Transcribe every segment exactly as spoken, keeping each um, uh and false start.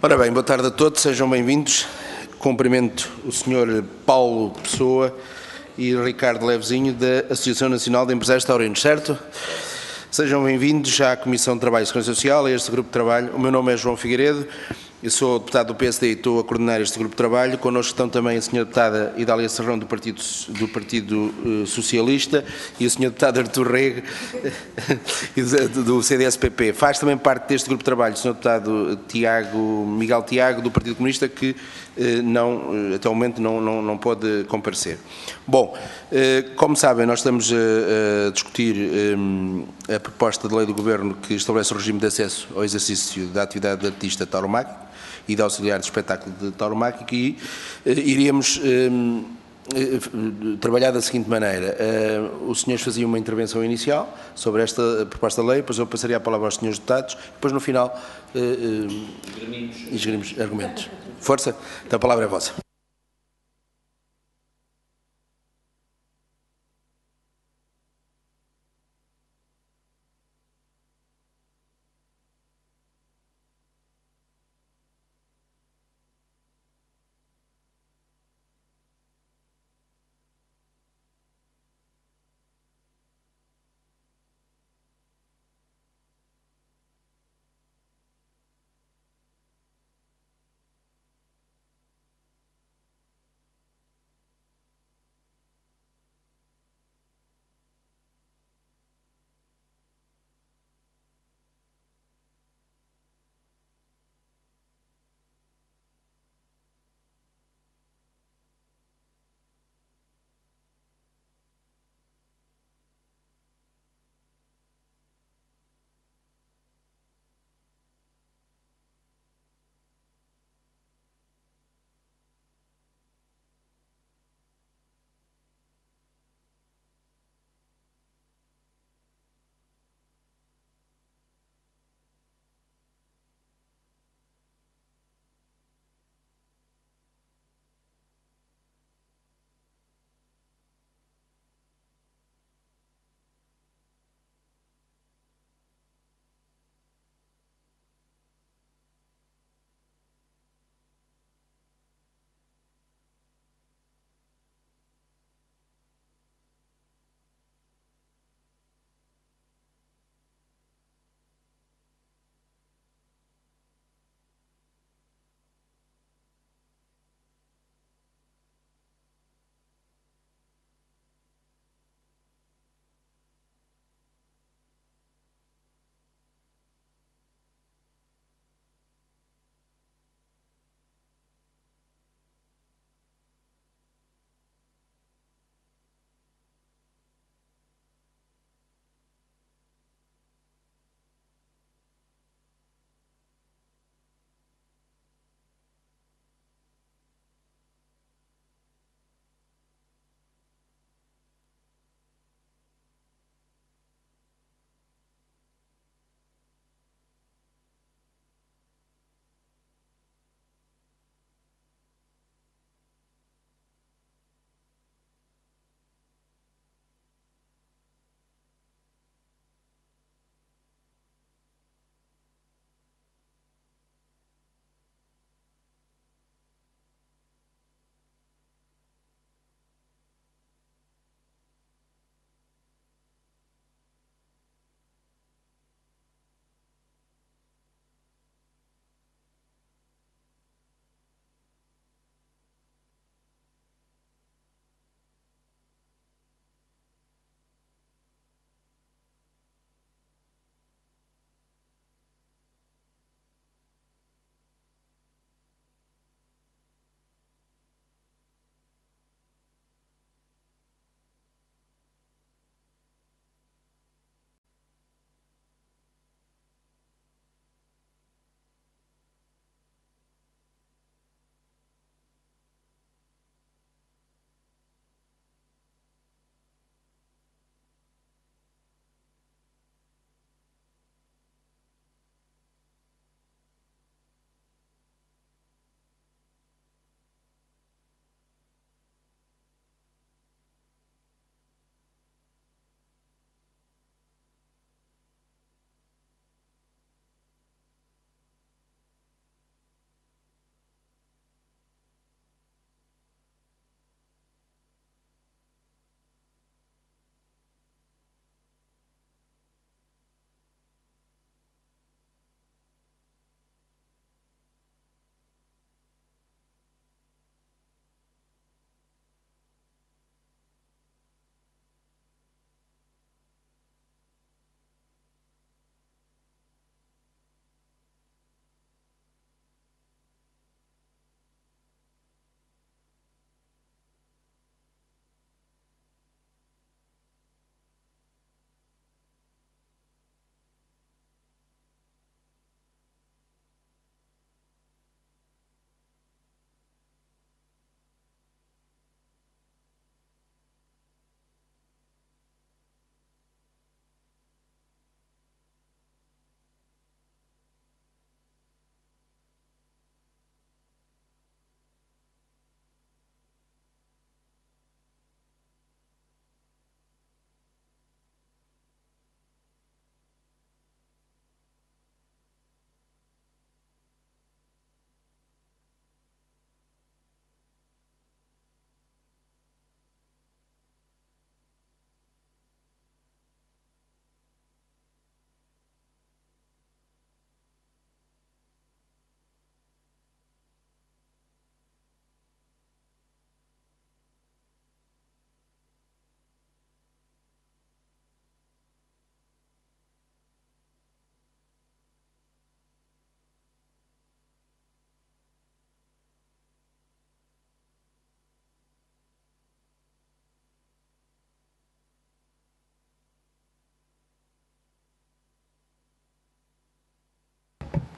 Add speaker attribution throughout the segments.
Speaker 1: Ora bem, boa tarde a todos, sejam bem-vindos. Cumprimento o senhor Paulo Pessoa e Ricardo Levezinho da Associação Nacional de Empresários Taurinos, certo? Sejam bem-vindos à Comissão de Trabalho e Segurança Social, a este grupo de trabalho. O meu nome é João Figueiredo, eu sou deputado do P S D e estou a coordenar este grupo de trabalho. Connosco estão também a senhora deputada Idália Serrão, do Partido, do Partido uh, Socialista, e o senhor deputado Artur Rego, do C D S P P. Faz também parte deste grupo de trabalho o senhor deputado Tiago, Miguel Tiago, do Partido Comunista, que uh, não, uh, até o momento não, não, não pode comparecer. Bom, uh, como sabem, nós estamos a, a discutir um, a proposta de lei do Governo que estabelece o regime de acesso ao exercício da atividade de artista tauromáquico e de auxiliar de espetáculo de tauromáquico, e uh, iríamos um, uh, trabalhar da seguinte maneira. Uh, os senhores faziam uma intervenção inicial sobre esta proposta de lei, depois eu passaria a palavra aos senhores deputados, depois no final uh, uh, esgrimos argumentos. Força, então a palavra é vossa.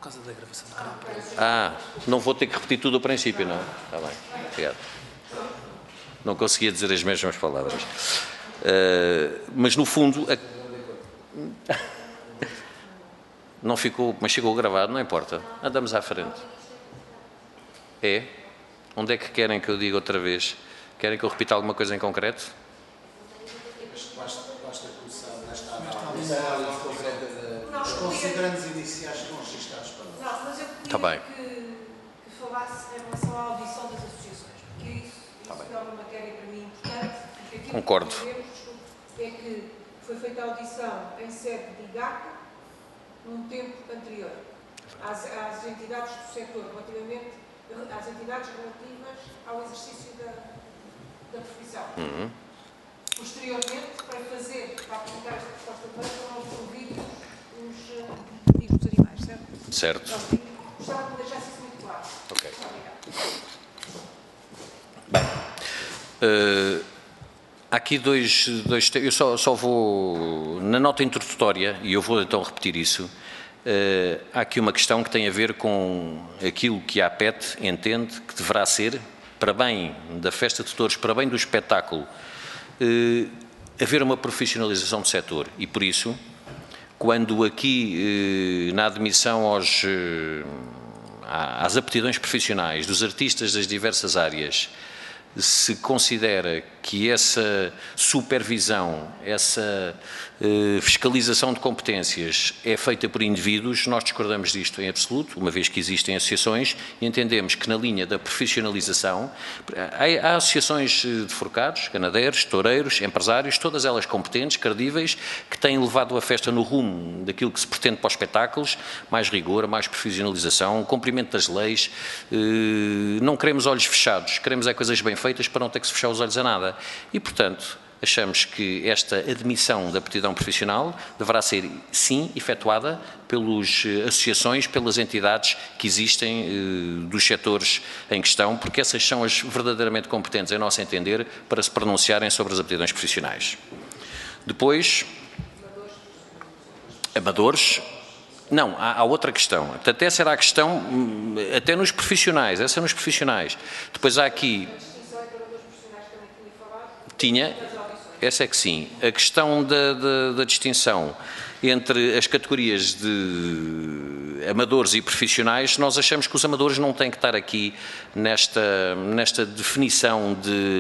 Speaker 2: causa da gravação do canal.
Speaker 3: Ah, não vou ter que repetir tudo ao princípio, não? Está bem, obrigado. Não conseguia dizer as mesmas palavras. Uh, mas, no fundo, a... não ficou, mas ficou gravado, não importa. Andamos à frente. É? Onde é que querem que eu diga outra vez? Querem que eu repita alguma coisa em concreto?
Speaker 4: Os considerandos iniciais que estão registados para nós.
Speaker 5: Não, mas eu
Speaker 3: Tá bem.
Speaker 5: queria que, que falasse em relação à audição das associações, porque isso,
Speaker 3: Tá
Speaker 5: isso
Speaker 3: bem.
Speaker 5: é uma matéria para mim importante. Porque aquilo
Speaker 3: Concordo.
Speaker 5: que sabemos, desculpe, é que foi feita a audição em sede de I G A C num tempo anterior às, às entidades do setor, relativamente às entidades relativas ao exercício da, da profissão.
Speaker 3: Uhum.
Speaker 5: Posteriormente, para fazer, para aplicar esta proposta de lei, foram ouvidos os, uh, digo, os animais, certo?
Speaker 3: Certo.
Speaker 5: Pronto, gostava de deixar isso muito claro.
Speaker 3: Ok.
Speaker 5: Obrigada.
Speaker 3: Bem, uh, há aqui dois, dois eu só, só vou, na nota introdutória, e eu vou então repetir isso, uh, há aqui uma questão que tem a ver com aquilo que a APET entende que deverá ser, para bem da festa de touros, para bem do espetáculo, Uh, haver uma profissionalização do setor e, por isso, quando aqui, uh, na admissão aos, uh, às aptidões profissionais dos artistas das diversas áreas, se considera que essa supervisão, essa uh, fiscalização de competências é feita por indivíduos, nós discordamos disto em absoluto, uma vez que existem associações e entendemos que na linha da profissionalização há, há associações de forcados, ganadeiros, toureiros, empresários, todas elas competentes, credíveis, que têm levado a festa no rumo daquilo que se pretende para os espetáculos, mais rigor, mais profissionalização, cumprimento das leis, uh, não queremos olhos fechados, queremos é coisas bem feitas para não ter que se fechar os olhos a nada. E, portanto, achamos que esta admissão da aptidão profissional deverá ser, sim, efetuada pelas associações, pelas entidades que existem eh, dos setores em questão, porque essas são as verdadeiramente competentes, em nosso entender, para se pronunciarem sobre as aptidões profissionais. Depois, amadores. Não, há, há outra questão. Portanto, essa era a questão, até nos profissionais, essa é nos profissionais. Depois há aqui... Tinha, essa é que sim. A questão da, da, da distinção entre as categorias de amadores e profissionais, nós achamos que os amadores não têm que estar aqui nesta, nesta definição de,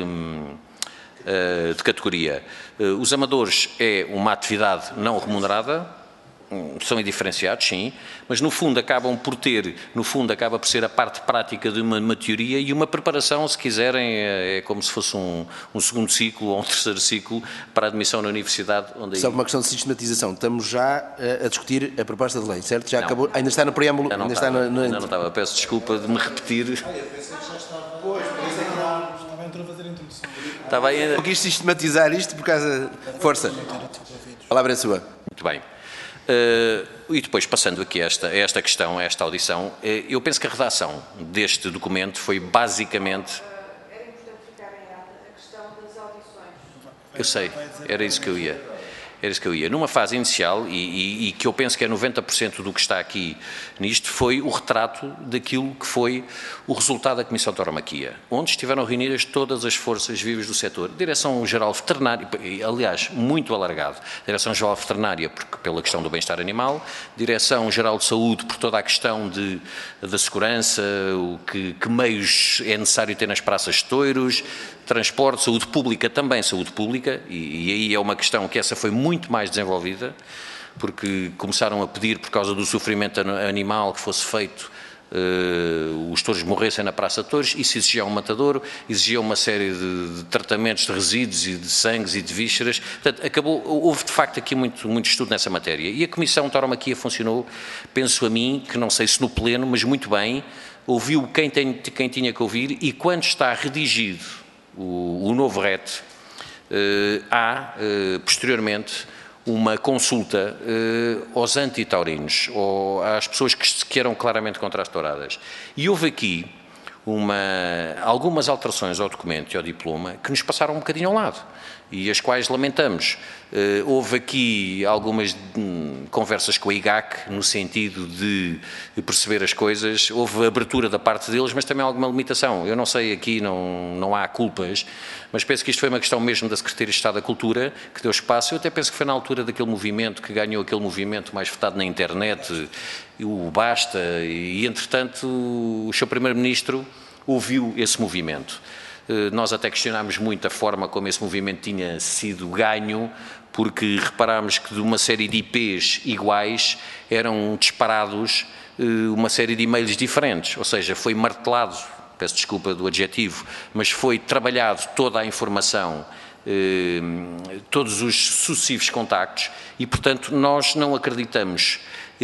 Speaker 3: de categoria. Os amadores é uma atividade não remunerada, são indiferenciados, sim, mas no fundo acabam por ter, no fundo acaba por ser a parte prática de uma, uma teoria e uma preparação, se quiserem, é, é como se fosse um, um segundo ciclo ou um terceiro ciclo para a admissão na universidade. Onde
Speaker 1: Só uma questão de sistematização, estamos já a, a discutir a proposta de lei, certo? Já
Speaker 3: não.
Speaker 1: acabou, ainda está no preâmbulo,
Speaker 3: Ainda não,
Speaker 1: ainda
Speaker 3: estava,
Speaker 1: está no, no...
Speaker 3: ainda não estava, peço desculpa de me repetir.
Speaker 4: Ah, eu pensei que já estava... Pois, por isso é que não...
Speaker 2: Estava a fazer a introdução.
Speaker 3: Estava ainda...
Speaker 1: Eu quis sistematizar isto por causa... Força. A palavra é sua.
Speaker 3: Muito bem. Uh, e depois, passando aqui a esta, a esta questão, a esta audição, uh, eu penso que a redação deste documento foi basicamente...
Speaker 5: Era importante ficar em ata a questão das audições.
Speaker 3: Eu sei, era isso que eu ia. Era isso que eu ia. Numa fase inicial, e, e, e que eu penso que é noventa por cento do que está aqui nisto, foi o retrato daquilo que foi o resultado da Comissão de Tauromaquia, onde estiveram reunidas todas as forças vivas do setor. Direção-Geral Veterinária, aliás, muito alargado. Direção-Geral Veterinária, porque, pela questão do bem-estar animal, Direção-Geral de Saúde, por toda a questão de, da segurança, o que, que meios é necessário ter nas praças de touros, transporte, saúde pública também, saúde pública, e, e aí é uma questão que essa foi muito mais desenvolvida, porque começaram a pedir, por causa do sofrimento animal que fosse feito, uh, os touros morressem na praça de touros, isso exigia um matadouro, exigia uma série de, de tratamentos de resíduos e de sangues e de vísceras, portanto, acabou, houve de facto aqui muito, muito estudo nessa matéria, e a Comissão de Tauromaquia funcionou, penso a mim, que não sei se no pleno, mas muito bem, ouviu quem, tem, quem tinha que ouvir, e quando está redigido o, o novo R E T, uh, há, uh, posteriormente, uma consulta uh, aos anti-taurinos, ou às pessoas que, que eram claramente contra as touradas. E houve aqui uma, algumas alterações ao documento e ao diploma que nos passaram um bocadinho ao lado e as quais lamentamos. Uh, houve aqui algumas hum, conversas com a I G A C no sentido de perceber as coisas, houve abertura da parte deles, mas também alguma limitação. Eu não sei, aqui não, não há culpas, mas penso que isto foi uma questão mesmo da Secretaria de Estado da Cultura que deu espaço. Eu até penso que foi na altura daquele movimento que ganhou aquele movimento mais votado na internet, o Basta, e entretanto o seu Primeiro-Ministro ouviu esse movimento. Nós até questionámos muito a forma como esse movimento tinha sido ganho, porque reparámos que de uma série de I Ps iguais eram disparados uma série de e-mails diferentes, ou seja, foi martelado, peço desculpa do adjetivo, mas foi trabalhado toda a informação, todos os sucessivos contactos e, portanto, nós não acreditamos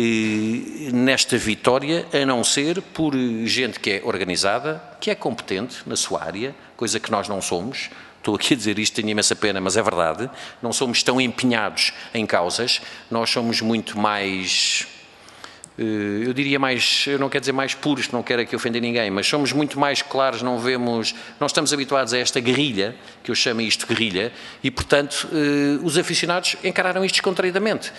Speaker 3: nesta vitória, a não ser por gente que é organizada, que é competente na sua área, coisa que nós não somos. Estou aqui a dizer isto, tenho imensa pena, mas é verdade. Não somos tão empenhados em causas, nós somos muito mais, eu diria mais, eu não quero dizer mais puros, não quero aqui ofender ninguém, mas somos muito mais claros, não vemos, nós estamos habituados a esta guerrilha, que eu chamo isto guerrilha, e portanto os aficionados encararam isto descontraídamente.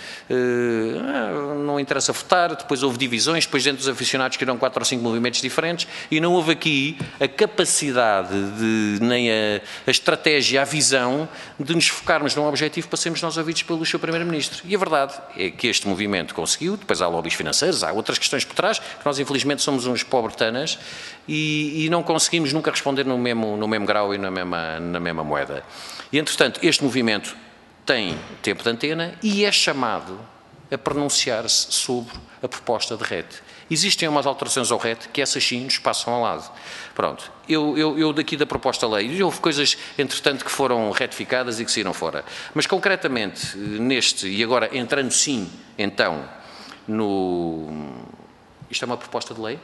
Speaker 3: Não interessa votar, depois houve divisões, depois dentro dos aficionados criaram quatro ou cinco movimentos diferentes e não houve aqui a capacidade, de, nem a, a estratégia, a visão de nos focarmos num objetivo para sermos nós ouvidos pelo seu Primeiro-Ministro. E a verdade é que este movimento conseguiu, depois há lobbies financeiros, há outras questões por trás, que nós infelizmente somos uns pobretanas e, e não conseguimos nunca responder no mesmo, no mesmo grau e na mesma, na mesma moeda. E, entretanto, este movimento tem tempo de antena e é chamado a pronunciar-se sobre a proposta de R E T. Existem umas alterações ao R E T que essas sim nos passam ao lado. Pronto, eu, eu, eu daqui da proposta de lei, houve coisas, entretanto, que foram retificadas e que saíram fora. Mas, concretamente, neste, e agora entrando sim, então, no... Isto é uma proposta de lei?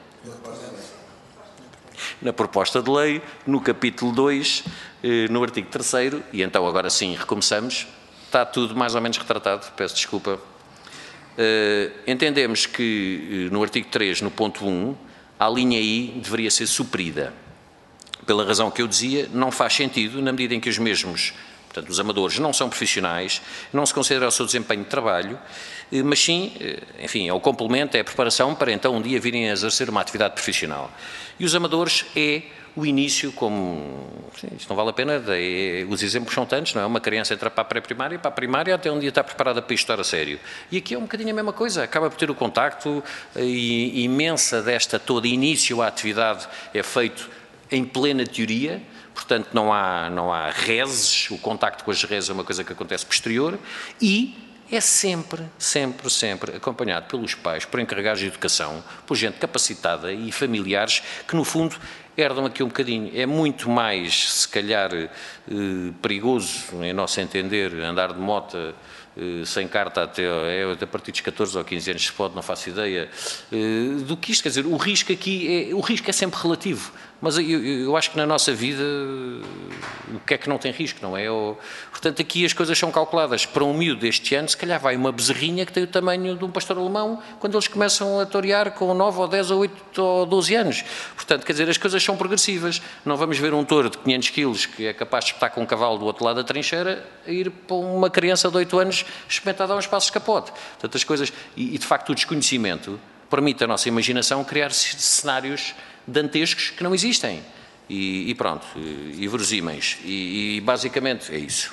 Speaker 3: Na proposta de lei, no capítulo dois, no artigo terceiro, e então agora sim recomeçamos, está tudo mais ou menos retratado, peço desculpa. Entendemos que no artigo três, no ponto um, a linha I deveria ser suprida. Pela razão que eu dizia, não faz sentido, na medida em que os mesmos, portanto, os amadores não são profissionais, não se considera o seu desempenho de trabalho, mas sim, enfim, é o complemento, é a preparação para então um dia virem a exercer uma atividade profissional. E os amadores é o início, como, sim, isto não vale a pena, é, os exemplos são tantos, não é? Uma criança entra para a pré-primária e para a primária até um dia está preparada para estudar a sério. E aqui é um bocadinho a mesma coisa, acaba por ter o contacto, a imensa desta toda início à atividade é feito em plena teoria, portanto não há, não há reses, o contacto com as reses é uma coisa que acontece posterior e é sempre, sempre, sempre acompanhado pelos pais, por encarregados de educação, por gente capacitada e familiares que, no fundo, herdam aqui um bocadinho. É muito mais, se calhar, eh, perigoso, em nosso entender, andar de moto eh, sem carta até, é, a partir dos catorze ou quinze anos se pode, não faço ideia, eh, do que isto. Quer dizer, o risco aqui, é, o risco é sempre relativo. Mas eu, eu acho que na nossa vida o que é que não tem risco, não é? Ou, portanto, aqui as coisas são calculadas. Para um miúdo deste ano, se calhar vai uma bezerrinha que tem o tamanho de um pastor alemão quando eles começam a torear com nove ou dez ou oito ou doze anos. Portanto, quer dizer, as coisas são progressivas. Não vamos ver um touro de quinhentos quilos que é capaz de espetar com um cavalo do outro lado da trincheira a ir para uma criança de oito anos experimentar a dar uns passos de capote. Portanto, as coisas... E, e, de facto, o desconhecimento permite à nossa imaginação criar cenários dantescos que não existem, e, e pronto, e, e verosímeis, e, e basicamente é isso.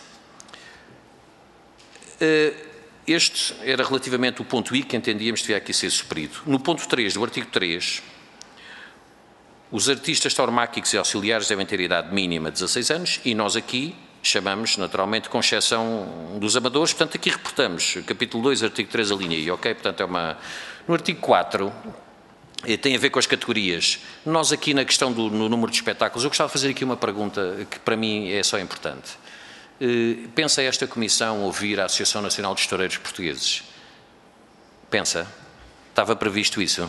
Speaker 3: Este era relativamente o ponto I que entendíamos que devia aqui ser suprido. No ponto três do artigo três, os artistas tauromáquicos e auxiliares devem ter idade mínima de dezasseis anos, e nós aqui chamamos, naturalmente, com exceção dos amadores, portanto aqui reportamos, capítulo dois, artigo três, a linha I, ok? Portanto é uma... No artigo quatro, tem a ver com as categorias. Nós aqui na questão do no número de espetáculos, eu gostava de fazer aqui uma pergunta que para mim é só importante. Uh, pensa esta Comissão ouvir a Associação Nacional de Toureiros Portugueses? Pensa? Estava previsto isso?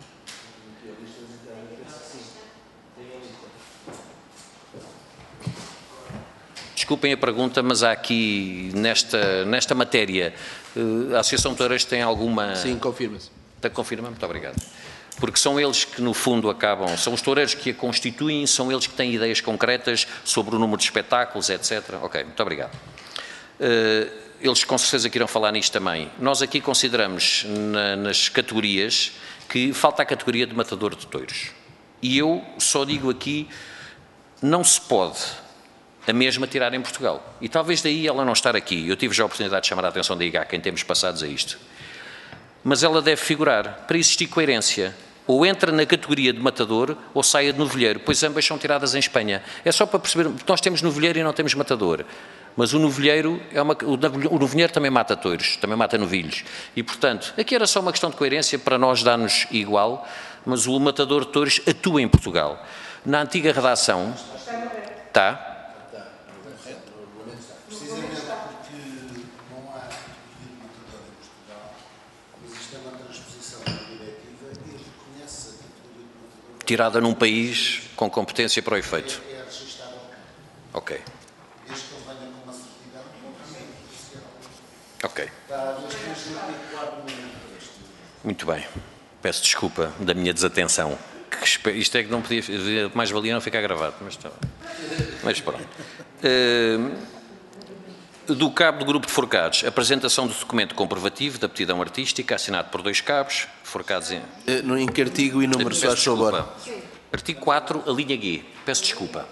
Speaker 3: Desculpem a pergunta, mas há aqui, nesta, nesta matéria, uh, a Associação de Toureiros tem alguma...
Speaker 1: Sim, confirma-se.
Speaker 3: Confirma? Muito obrigado. porque são eles que, no fundo, acabam, são os toureiros que a constituem, são eles que têm ideias concretas sobre o número de espetáculos, etcétera. Ok, muito obrigado. Eles com certeza que irão falar nisto também. Nós aqui consideramos na, nas categorias que falta a categoria de matador de touros. E eu só digo aqui, não se pode a mesma tirar em Portugal. E talvez daí ela não estar aqui. Eu tive já a oportunidade de chamar a atenção da I G A C em tempos passados a isto. Mas ela deve figurar, para existir coerência, ou entra na categoria de matador ou saia de novilheiro, pois ambas são tiradas em Espanha. É só para perceber, nós temos novilheiro e não temos matador. Mas o novilheiro, é uma, o novilheiro também mata touros, também mata novilhos. E, portanto, aqui era só uma questão de coerência, para nós dar-nos igual, mas o matador de touros atua em Portugal. Na antiga redação, está...
Speaker 4: Precisamente porque não há categoria de matador em Portugal, existe uma transposição da diretiva e reconhece a categoria de matador.
Speaker 3: Tirada num país com competência para o efeito.
Speaker 4: É, é registável.
Speaker 3: Ok.
Speaker 4: Desde que ele venha com uma certidão, não é
Speaker 3: Ok.
Speaker 4: Está desde três mil e quatro no texto.
Speaker 3: Muito bem. Peço desculpa da minha desatenção. Que isto é que não podia... Mais valia não ficar gravado, mas está bem. Mas pronto. Uh, do cabo do grupo de forcados, apresentação do documento comprovativo da aptidão artística, assinado por dois cabos, forcados em...
Speaker 1: No em que artigo e número, se faz favor.
Speaker 3: Artigo quatro, a linha G. Peço desculpa.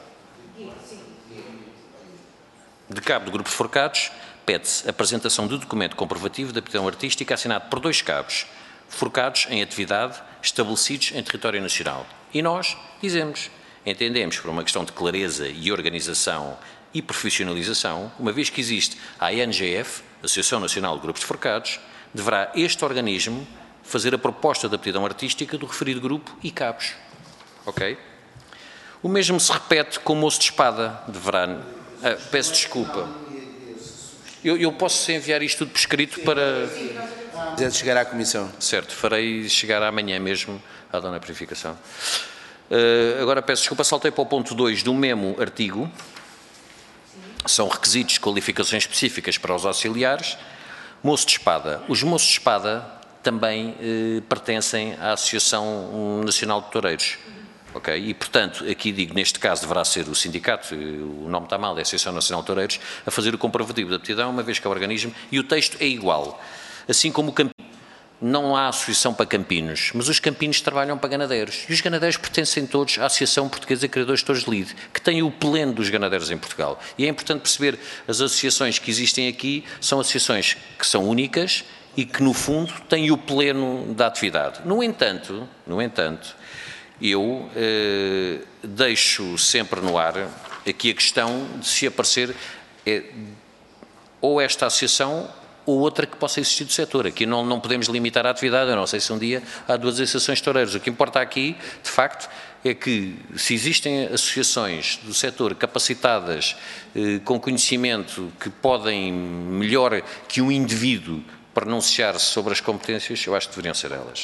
Speaker 3: De cabo do grupo de forcados, pede-se apresentação do documento comprovativo da aptidão artística, assinado por dois cabos, forcados em atividade, estabelecidos em território nacional. E nós dizemos, entendemos, por uma questão de clareza e organização e profissionalização, uma vez que existe a A N G F, Associação Nacional de Grupos de Forcados, deverá este organismo fazer a proposta de aptidão artística do referido grupo e cabos. Ok? O mesmo se repete com o moço de espada. Deverá... Ah, peço desculpa. Eu, eu posso enviar isto tudo por escrito para...
Speaker 1: Quiser chegar à Comissão.
Speaker 3: Certo, farei chegar amanhã mesmo à dona verificação. Uh, agora peço desculpa, saltei para o ponto dois do mesmo artigo. São requisitos de qualificações específicas para os auxiliares. Moço de espada. Os moços de espada também eh, pertencem à Associação Nacional de Toureiros. Ok? E, portanto, aqui digo, neste caso deverá ser o sindicato, o nome está mal, é a Associação Nacional de Toureiros, a fazer o comprovativo de aptidão, uma vez que é o organismo, e o texto é igual. Assim como o Campino. Não há associação para campinos, mas os campinos trabalham para ganadeiros. E os ganadeiros pertencem todos à Associação Portuguesa de Criadores de Touros de Lide, que tem o pleno dos ganadeiros em Portugal. E é importante perceber, as associações que existem aqui são associações que são únicas e que, no fundo, têm o pleno da atividade. No entanto, no entanto, eu eh, deixo sempre no ar aqui a questão de se aparecer eh, ou esta associação ou outra que possa existir do setor. Aqui não, não podemos limitar a atividade, eu não sei se um dia há duas associações de toureiros. O que importa aqui, de facto, é que se existem associações do setor capacitadas, eh, com conhecimento, que podem melhor que um indivíduo pronunciar-se sobre as competências, eu acho que deveriam ser elas.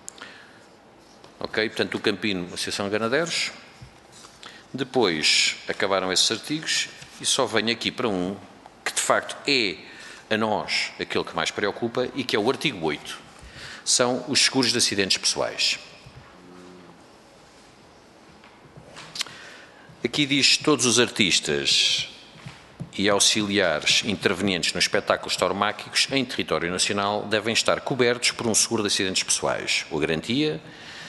Speaker 3: Ok? Portanto, o Campino, Associação de Ganadeiros. Depois, acabaram esses artigos e só venho aqui para um que, de facto, é a nós aquele que mais preocupa e que é o artigo oito. São os seguros de acidentes pessoais. Aqui diz todos os artistas e auxiliares intervenientes nos espetáculos tauromáquicos em território nacional devem estar cobertos por um seguro de acidentes pessoais, ou garantia,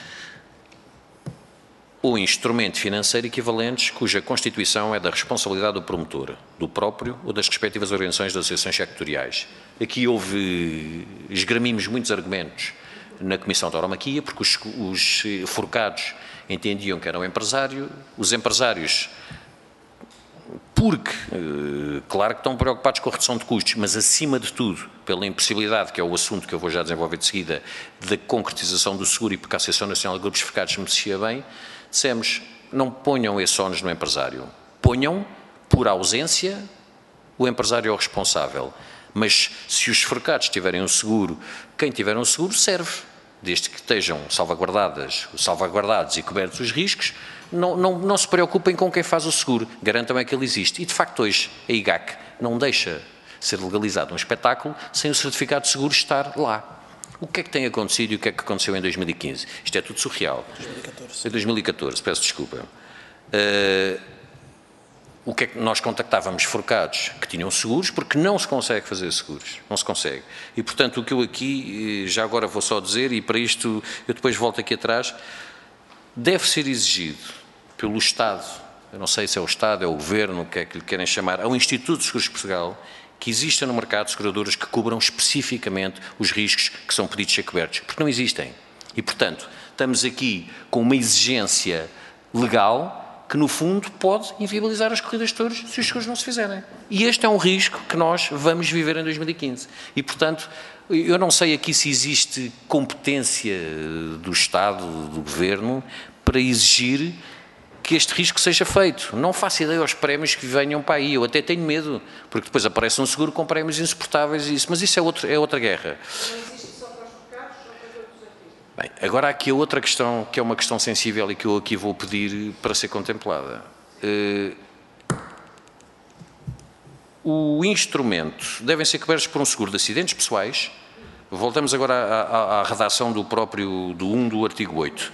Speaker 3: ou instrumento financeiro equivalentes cuja constituição é da responsabilidade do promotor, do próprio ou das respectivas organizações das associações sectoriais. Aqui houve, esgramimos muitos argumentos na Comissão de Tauromaquia, porque os, os forcados entendiam que era um empresário, os empresários, porque, claro que estão preocupados com a redução de custos, mas acima de tudo, pela impossibilidade, que é o assunto que eu vou já desenvolver de seguida, da concretização do seguro e porque a Associação Nacional de Grupos Forcados merecia bem, dissemos, não ponham esse ónus no empresário, ponham, por ausência, o empresário é o responsável. Mas se os forcados tiverem um seguro, quem tiver um seguro serve, desde que estejam salvaguardadas, salvaguardados e cobertos os riscos, não, não, não se preocupem com quem faz o seguro, garantam é que ele existe. E de facto hoje a I G A C não deixa ser legalizado um espetáculo sem o certificado de seguro estar lá. O que é que tem acontecido e o que é que aconteceu em dois mil e quinze? Isto é tudo surreal.
Speaker 2: dois mil e catorze.
Speaker 3: Em dois mil e catorze, peço desculpa. Uh, o que é que nós contactávamos forcados que tinham seguros, porque não se consegue fazer seguros, não se consegue. E, portanto, o que eu aqui, já agora vou só dizer, e para isto eu depois volto aqui atrás, deve ser exigido pelo Estado, eu não sei se é o Estado, é o Governo, o que é que lhe querem chamar, ao Instituto de Seguros de Portugal, que exista no mercado seguradoras que cubram especificamente os riscos que são pedidos a ser cobertos, porque não existem. E, portanto, estamos aqui com uma exigência legal que, no fundo, pode inviabilizar as corridas de touros se os seguros não se fizerem. E este é um risco que nós vamos viver em dois mil e quinze. E, portanto, eu não sei aqui se existe competência do Estado, do Governo, para exigir que este risco seja feito. Não faço ideia aos prémios que venham para aí, eu até tenho medo, porque depois aparece um seguro com prémios insuportáveis, e isso, mas isso é, outro, é outra guerra.
Speaker 5: Não existe só para os mercados ou para todos os artistas?
Speaker 3: Bem, agora há aqui outra questão, que é uma questão sensível e que eu aqui vou pedir para ser contemplada. Uh, o instrumento devem ser cobertos por um seguro de acidentes pessoais. Voltamos agora à, à, à redação do próprio, do um do artigo oito.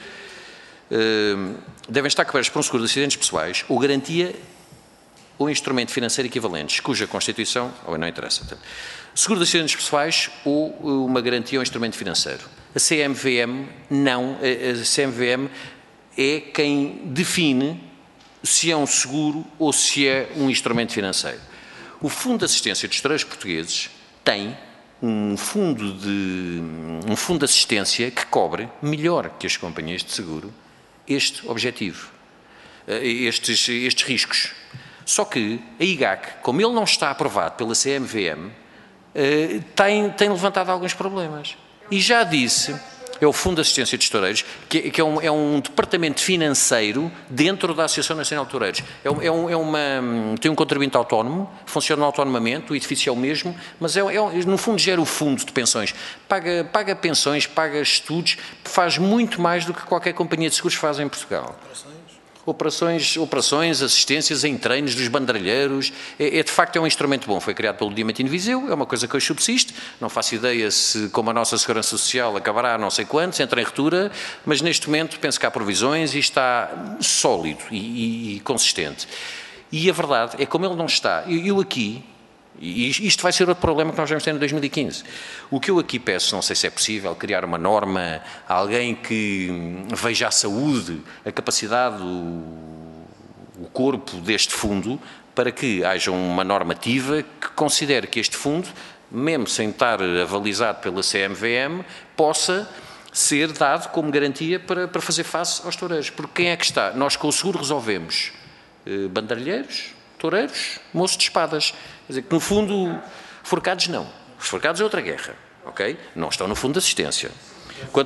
Speaker 3: Uh, devem estar cobertos por um seguro de acidentes pessoais ou garantia ou instrumento financeiro equivalentes, cuja constituição, ou não interessa, seguro de acidentes pessoais ou uma garantia ou instrumento financeiro. A C M V M não, a C M V M é quem define se é um seguro ou se é um instrumento financeiro. O Fundo de Assistência dos Toureiros Portugueses tem um fundo de, um fundo de assistência que cobre melhor que as companhias de seguro este objetivo, estes, estes riscos. Só que a I G A C, como ele não está aprovado pela C M V M, tem, tem levantado alguns problemas. E já disse, é o Fundo de Assistência dos Toureiros, que, que é, um, é um departamento financeiro dentro da Associação Nacional de Toureiros. É, é, um, é uma, tem um contribuinte autónomo, funciona autonomamente, o edifício é o mesmo, mas é, é, no fundo gera o fundo de pensões. Paga, paga pensões, paga estudos, faz muito mais do que qualquer companhia de seguros faz em Portugal. Operações, operações, assistências em treinos dos banderilheiros, é, é de facto é um instrumento bom, foi criado pelo Diamantino Viseu, é uma coisa que hoje subsiste, não faço ideia se como a nossa Segurança Social acabará não sei quantos, entra em ruptura, mas neste momento penso que há provisões e está sólido e, e, e consistente. E a verdade é como ele não está, eu, eu aqui, e isto vai ser outro problema que nós vamos ter em dois mil e quinze. O que eu aqui peço, não sei se é possível, criar uma norma, alguém que veja a saúde, a capacidade, o, o corpo deste fundo, para que haja uma normativa que considere que este fundo, mesmo sem estar avalizado pela C M V M, possa ser dado como garantia para, para fazer face aos toureiros. Porque quem é que está? Nós com o seguro resolvemos eh, banderilheiros, toureiros, moços de espadas. Quer dizer, que no fundo, forcados não. Os forcados é outra guerra, ok? Não estão no fundo de assistência. Quando...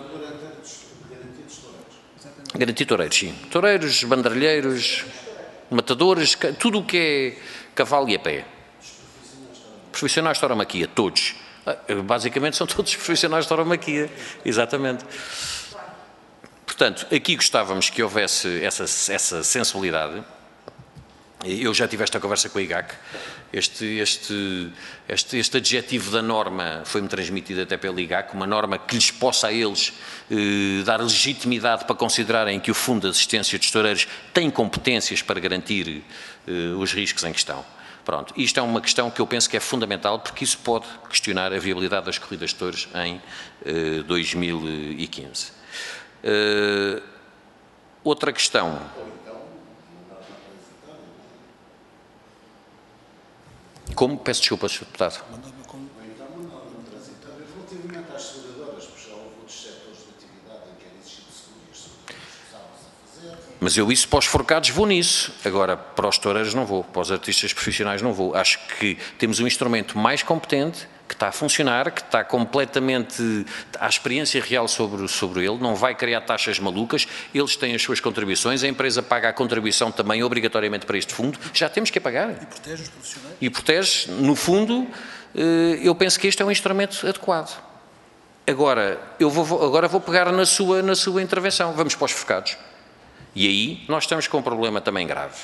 Speaker 3: Garantia de toureiros, sim. Toureiros, banderilheiros, matadores, tudo o que é cavalo e a pé. Profissionais de tauromaquia, todos. Basicamente são todos profissionais de tauromaquia, exatamente. Portanto, aqui gostávamos que houvesse essa, essa sensibilidade. Eu já tive esta conversa com a I G A C, este, este, este, este adjetivo da norma foi-me transmitido até pela I G A C, uma norma que lhes possa a eles eh, dar legitimidade para considerarem que o Fundo de Assistência dos Toureiros tem competências para garantir eh, os riscos em questão. Pronto, isto é uma questão que eu penso que é fundamental, porque isso pode questionar a viabilidade das corridas de touros em eh, dois mil e quinze. Eh, outra questão... Como? Peço desculpa, senhor Deputado.
Speaker 4: Relativamente às seguradoras, porque já houve outros setores de atividade em que era exigido seguro e os seguradores começavam-se a fazer.
Speaker 3: Mas eu isso para os forcados vou nisso. Agora, para os toureiros não vou, para os artistas profissionais não vou. Acho que temos um instrumento mais competente, que está a funcionar, que está completamente... Há experiência real sobre, sobre ele, não vai criar taxas malucas, eles têm as suas contribuições, a empresa paga a contribuição também obrigatoriamente para este fundo, já temos que a pagar.
Speaker 2: E protege os profissionais.
Speaker 3: E protege, no fundo, eu penso que este é um instrumento adequado. Agora, eu vou, agora vou pegar na sua, na sua intervenção, vamos para os forcados. E aí nós estamos com um problema também grave.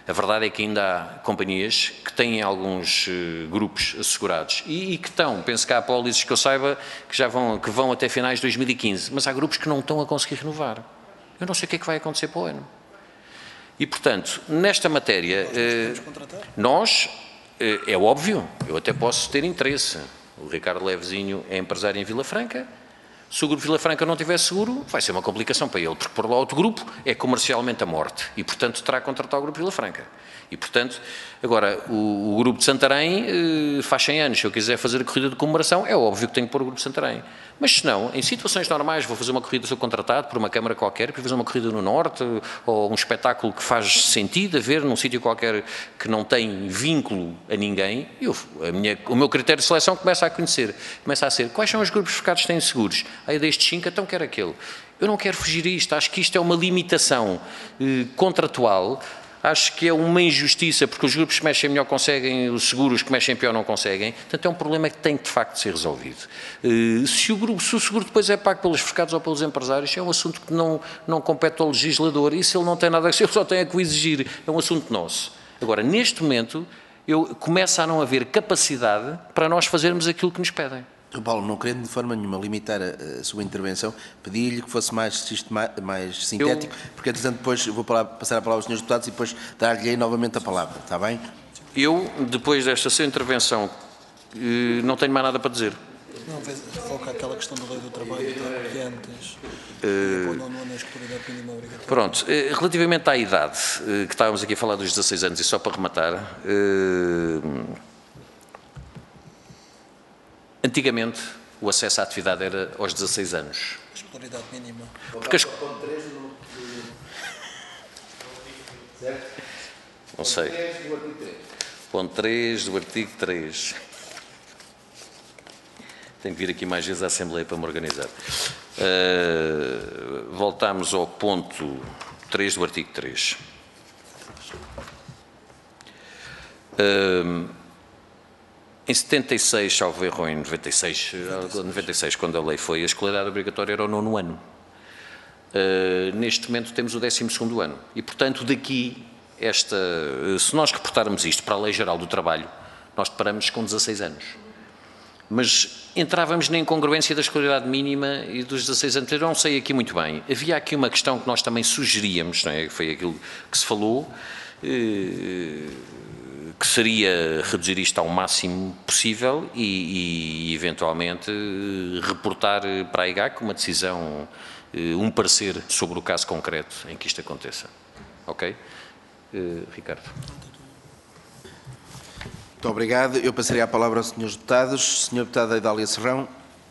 Speaker 3: A verdade é que ainda há companhias que têm alguns uh, grupos assegurados e, e que estão, penso que há apólices que eu saiba, que já vão, que vão até finais de dois mil e quinze, mas há grupos que não estão a conseguir renovar. Eu não sei o que é que vai acontecer para o ano. E, portanto, nesta matéria, uh, nós, uh, é óbvio, eu até posso ter interesse. O Ricardo Levezinho é empresário em Vila Franca. Se o Grupo Vila Franca não tiver seguro, vai ser uma complicação para ele, porque por lá outro grupo é comercialmente a morte e, portanto, terá que contratar o Grupo Vila Franca. E, portanto, agora, o, o Grupo de Santarém eh, faz cem anos. Se eu quiser fazer a corrida de comemoração, é óbvio que tenho que pôr o Grupo de Santarém. Mas, se não, em situações normais, vou fazer uma corrida, sou contratado por uma câmara qualquer, para fazer uma corrida no Norte, ou um espetáculo que faz sentido a ver num sítio qualquer que não tem vínculo a ninguém, eu, a minha, o meu critério de seleção começa a conhecer, começa a ser, quais são os grupos focados que têm seguros? Aí destes cinco, então quero aquele. Eu não quero fugir a isto, acho que isto é uma limitação eh, contratual. Acho que é uma injustiça, porque os grupos que mexem melhor conseguem, os seguros que mexem pior não conseguem. Portanto, é um problema que tem de facto de ser resolvido. Se o, grupo, se o seguro depois é pago pelos fiscais ou pelos empresários, é um assunto que não, não compete ao legislador. E se ele não tem nada a dizer, ele só tem a que exigir. É um assunto nosso. Agora, neste momento, eu, começa a não haver capacidade para nós fazermos aquilo que nos pedem.
Speaker 1: Paulo, não querendo de forma nenhuma limitar a, a sua intervenção, pedi-lhe que fosse mais, sistema, mais sintético, eu, porque, entretanto, depois vou passar a palavra aos senhores deputados e depois dar-lhe novamente a palavra, está bem?
Speaker 3: Eu, depois desta sua intervenção, não tenho mais nada para dizer.
Speaker 2: Não, foca aquela questão da lei do trabalho que antes uh, na escolaridade mínima obrigatória.
Speaker 3: Pronto, relativamente à idade, que estávamos aqui a falar dos dezasseis anos, e só para rematar, uh, antigamente o acesso à atividade era aos dezasseis anos.
Speaker 2: A escolaridade mínima.
Speaker 3: Porque as... Não sei. Ponto três do artigo três. Tenho que vir aqui mais vezes à Assembleia para me organizar. Uh, voltamos ao ponto três do artigo três. Uh, em setenta e seis, salvo erro, em noventa e seis, noventa e seis, quando a lei foi, a escolaridade obrigatória era o nono ano. Uh, neste momento temos o décimo segundo ano. E, portanto, daqui, esta, se nós reportarmos isto para a Lei Geral do Trabalho, nós deparamos com dezasseis anos. Mas entrávamos na incongruência da escolaridade mínima e dos dezasseis anos. Eu não sei aqui muito bem. Havia aqui uma questão que nós também sugeríamos, não é? Foi aquilo que se falou, eh, que seria reduzir isto ao máximo possível e, e eventualmente, reportar para a I G A C uma decisão, um parecer sobre o caso concreto em que isto aconteça. Ok? Uh, Ricardo.
Speaker 1: Muito obrigado. Eu passaria a palavra aos senhores deputados. senhor Deputado Idália Serrão.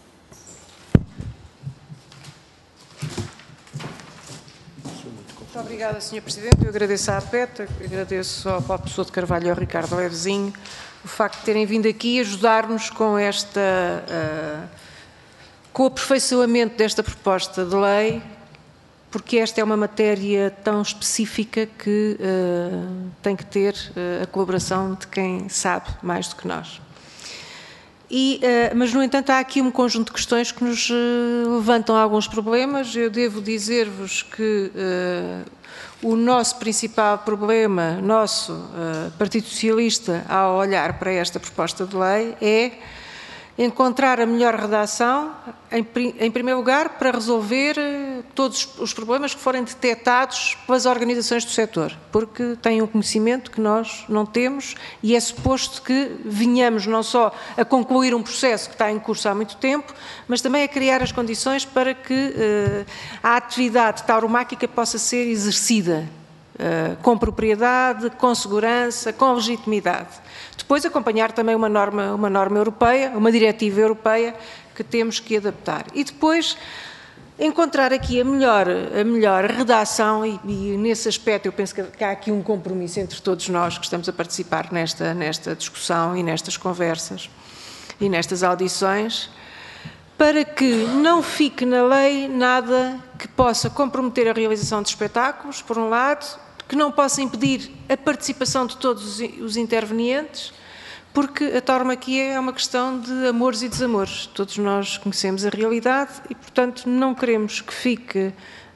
Speaker 5: Muito obrigada, senhor Presidente. Eu agradeço à A P E T, agradeço ao Paulo Pessoa de Carvalho e ao Ricardo Levezinho o facto de terem vindo aqui ajudar-nos com esta, uh, com o aperfeiçoamento desta proposta de lei, porque esta é uma matéria tão específica que uh, tem que ter uh, a colaboração de quem sabe mais do que nós. E, uh, mas, no entanto, há aqui um conjunto de questões que nos uh, levantam alguns problemas. Eu devo dizer-vos que uh, o nosso principal problema, nosso uh, Partido Socialista, ao olhar para esta proposta de lei, é encontrar a melhor redação, em, em primeiro lugar, para resolver todos os problemas que forem detectados pelas organizações do setor, porque têm um conhecimento que nós não temos e é suposto que venhamos não só a concluir um processo que está em curso há muito tempo, mas também a criar as condições para que eh, a atividade tauromáquica possa ser exercida eh, com propriedade, com segurança, com legitimidade. Depois acompanhar também uma norma, uma norma europeia, uma diretiva europeia que temos que adaptar. E depois encontrar aqui a melhor, a melhor redação e, e nesse aspecto eu penso que, que há aqui um compromisso entre todos nós que estamos a participar nesta, nesta discussão e nestas conversas e nestas audições, para que não fique na lei nada que possa comprometer a realização de espetáculos, por um lado, que não possa impedir a participação de todos os intervenientes, porque a tauromaquia é uma questão de amores e desamores. Todos nós conhecemos a realidade e, portanto, não queremos que fique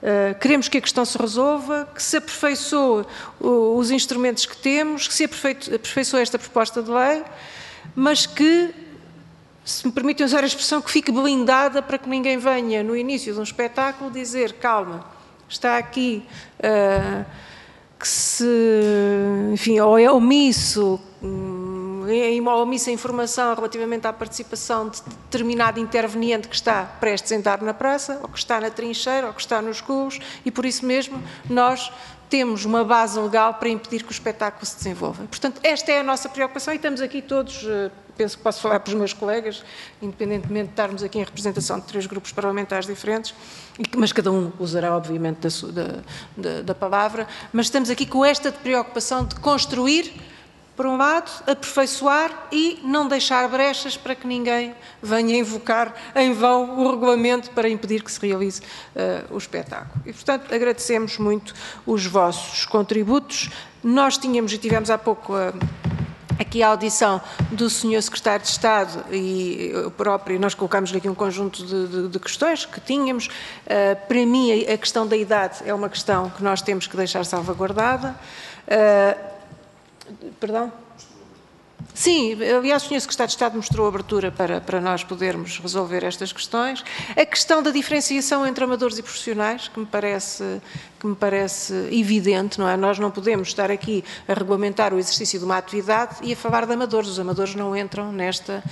Speaker 5: Uh, queremos que a questão se resolva, que se aperfeiçoe uh, os instrumentos que temos, que se aperfeiçoe esta proposta de lei, mas que, se me permitem usar a expressão, que fique blindada para que ninguém venha, no início de um espetáculo, dizer, calma, está aqui, uh, que se, enfim, ou é omisso, um, é omissa informação relativamente à participação de determinado interveniente que está prestes a entrar na praça, ou que está na trincheira, ou que está nos cubos, e por isso mesmo nós temos uma base legal para impedir que o espetáculo se desenvolva. Portanto, esta é a nossa preocupação e estamos aqui todos, penso que posso falar para os meus colegas, independentemente de estarmos aqui em representação de três grupos parlamentares diferentes, mas cada um usará, obviamente, da, da, da, da palavra, mas estamos aqui com esta preocupação de construir, por um lado, aperfeiçoar e não deixar brechas para que ninguém venha invocar em vão o regulamento para impedir que se realize uh, o espetáculo. E, portanto, agradecemos muito os vossos contributos. Nós tínhamos e tivemos há pouco uh, aqui a audição do senhor Secretário de Estado e eu próprio, nós colocámos aqui um conjunto de, de, de questões que tínhamos. Uh, para mim, a questão da idade é uma questão que nós temos que deixar salvaguardada. Uh, Perdão? Sim, aliás, o senhor Secretário de Estado mostrou abertura para, para nós podermos resolver estas questões. A questão da diferenciação entre amadores e profissionais, que me parece, que me parece evidente, não é? Nós não podemos estar aqui a regulamentar o exercício de uma atividade e a falar de amadores. Os amadores não entram nesta,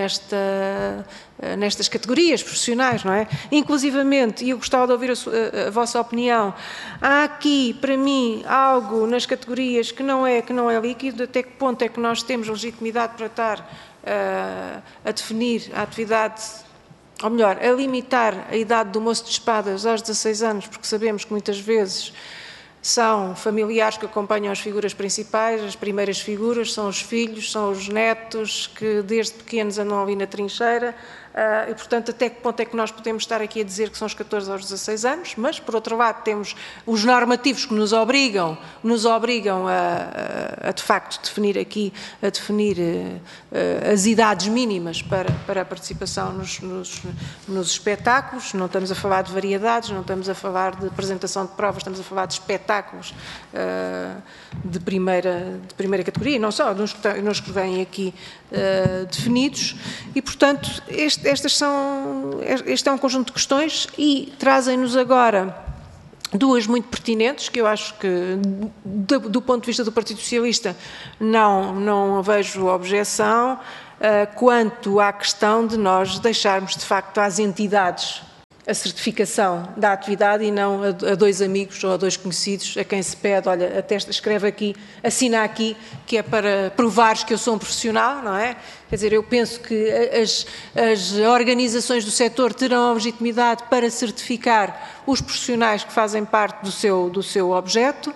Speaker 5: nesta, nestas categorias profissionais, não é? Inclusivamente, e eu gostava de ouvir a, sua, a, a vossa opinião, há aqui, para mim, algo nas categorias que não é, que não é líquido. Até que ponto é que nós temos legitimidade para estar uh, a definir a atividade, ou melhor, a limitar a idade do moço de espadas aos dezasseis anos, porque sabemos que muitas vezes são familiares que acompanham as figuras principais, as primeiras figuras, são os filhos, são os netos que desde pequenos andam ali na trincheira. Uh, e, portanto, até que ponto é que nós podemos estar aqui a dizer que são os catorze aos dezasseis anos, mas, por outro lado, temos os normativos que nos obrigam, nos obrigam a, a, a de facto, definir aqui, a definir uh, uh, as idades mínimas para, para a participação nos, nos, nos espetáculos. Não estamos a falar de variedades, não estamos a falar de apresentação de provas, estamos a falar de espetáculos uh, de, primeira, de primeira categoria, não só nos, nos que vêm aqui uh, definidos, e, portanto, este Estas são, este é um conjunto de questões e trazem-nos agora duas muito pertinentes, que eu acho que, do, do ponto de vista do Partido Socialista, não, não vejo objeção, uh, quanto à questão de nós deixarmos, de facto, às entidades a certificação da atividade e não a, a dois amigos ou a dois conhecidos a quem se pede, olha, atesta, escreve aqui, assina aqui, que é para provares que eu sou um profissional, não é? Quer dizer, eu penso que as, as organizações do setor terão a legitimidade para certificar os profissionais que fazem parte do seu, do seu objeto.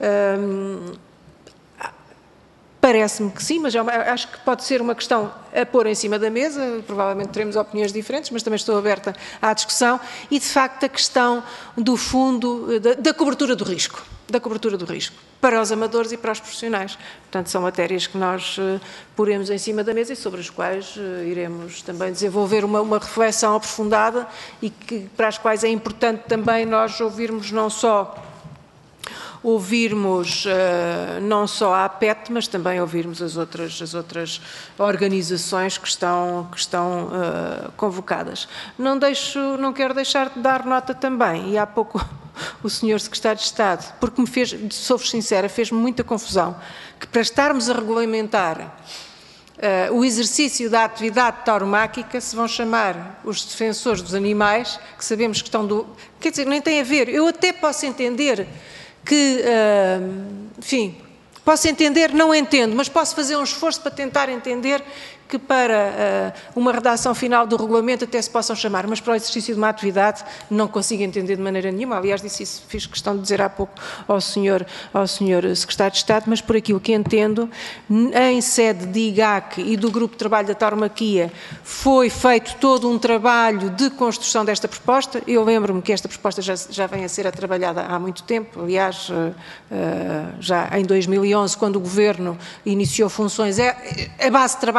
Speaker 5: Hum, Parece-me que sim, mas acho que pode ser uma questão a pôr em cima da mesa. Provavelmente teremos opiniões diferentes, mas também estou aberta à discussão. E, de facto, a questão do fundo, da, da cobertura do risco, da cobertura do risco, para os amadores e para os profissionais. Portanto, são matérias que nós uh, poremos em cima da mesa e sobre as quais uh, iremos também desenvolver uma, uma reflexão aprofundada e que, para as quais é importante também nós ouvirmos não só ouvirmos uh, não só a APET, mas também ouvirmos as outras, as outras organizações que estão, que estão uh, convocadas. Não, deixo, não quero deixar de dar nota também, e há pouco o senhor Secretário de Estado, porque me fez, sou-vos sincera, fez-me muita confusão, que para estarmos a regulamentar Uh, o exercício da atividade tauromáquica se vão chamar os defensores dos animais, que sabemos que estão do... Quer dizer, nem tem a ver. Eu até posso entender que, uh, enfim, posso entender, não entendo, mas posso fazer um esforço para tentar entender que para uh, uma redação final do regulamento até se possam chamar, mas para o exercício de uma atividade não consigo entender de maneira nenhuma. Aliás, disse isso, fiz questão de dizer há pouco ao senhor, ao senhor Secretário de Estado, mas por aquilo que entendo, em sede de I G A C e do Grupo de Trabalho da Tauromaquia, foi feito todo um trabalho de construção desta proposta. Eu lembro-me que esta proposta já, já vem a ser trabalhada há muito tempo, aliás, uh, uh, já em dois mil e onze, quando o Governo iniciou funções, é, a base de trabalho já estava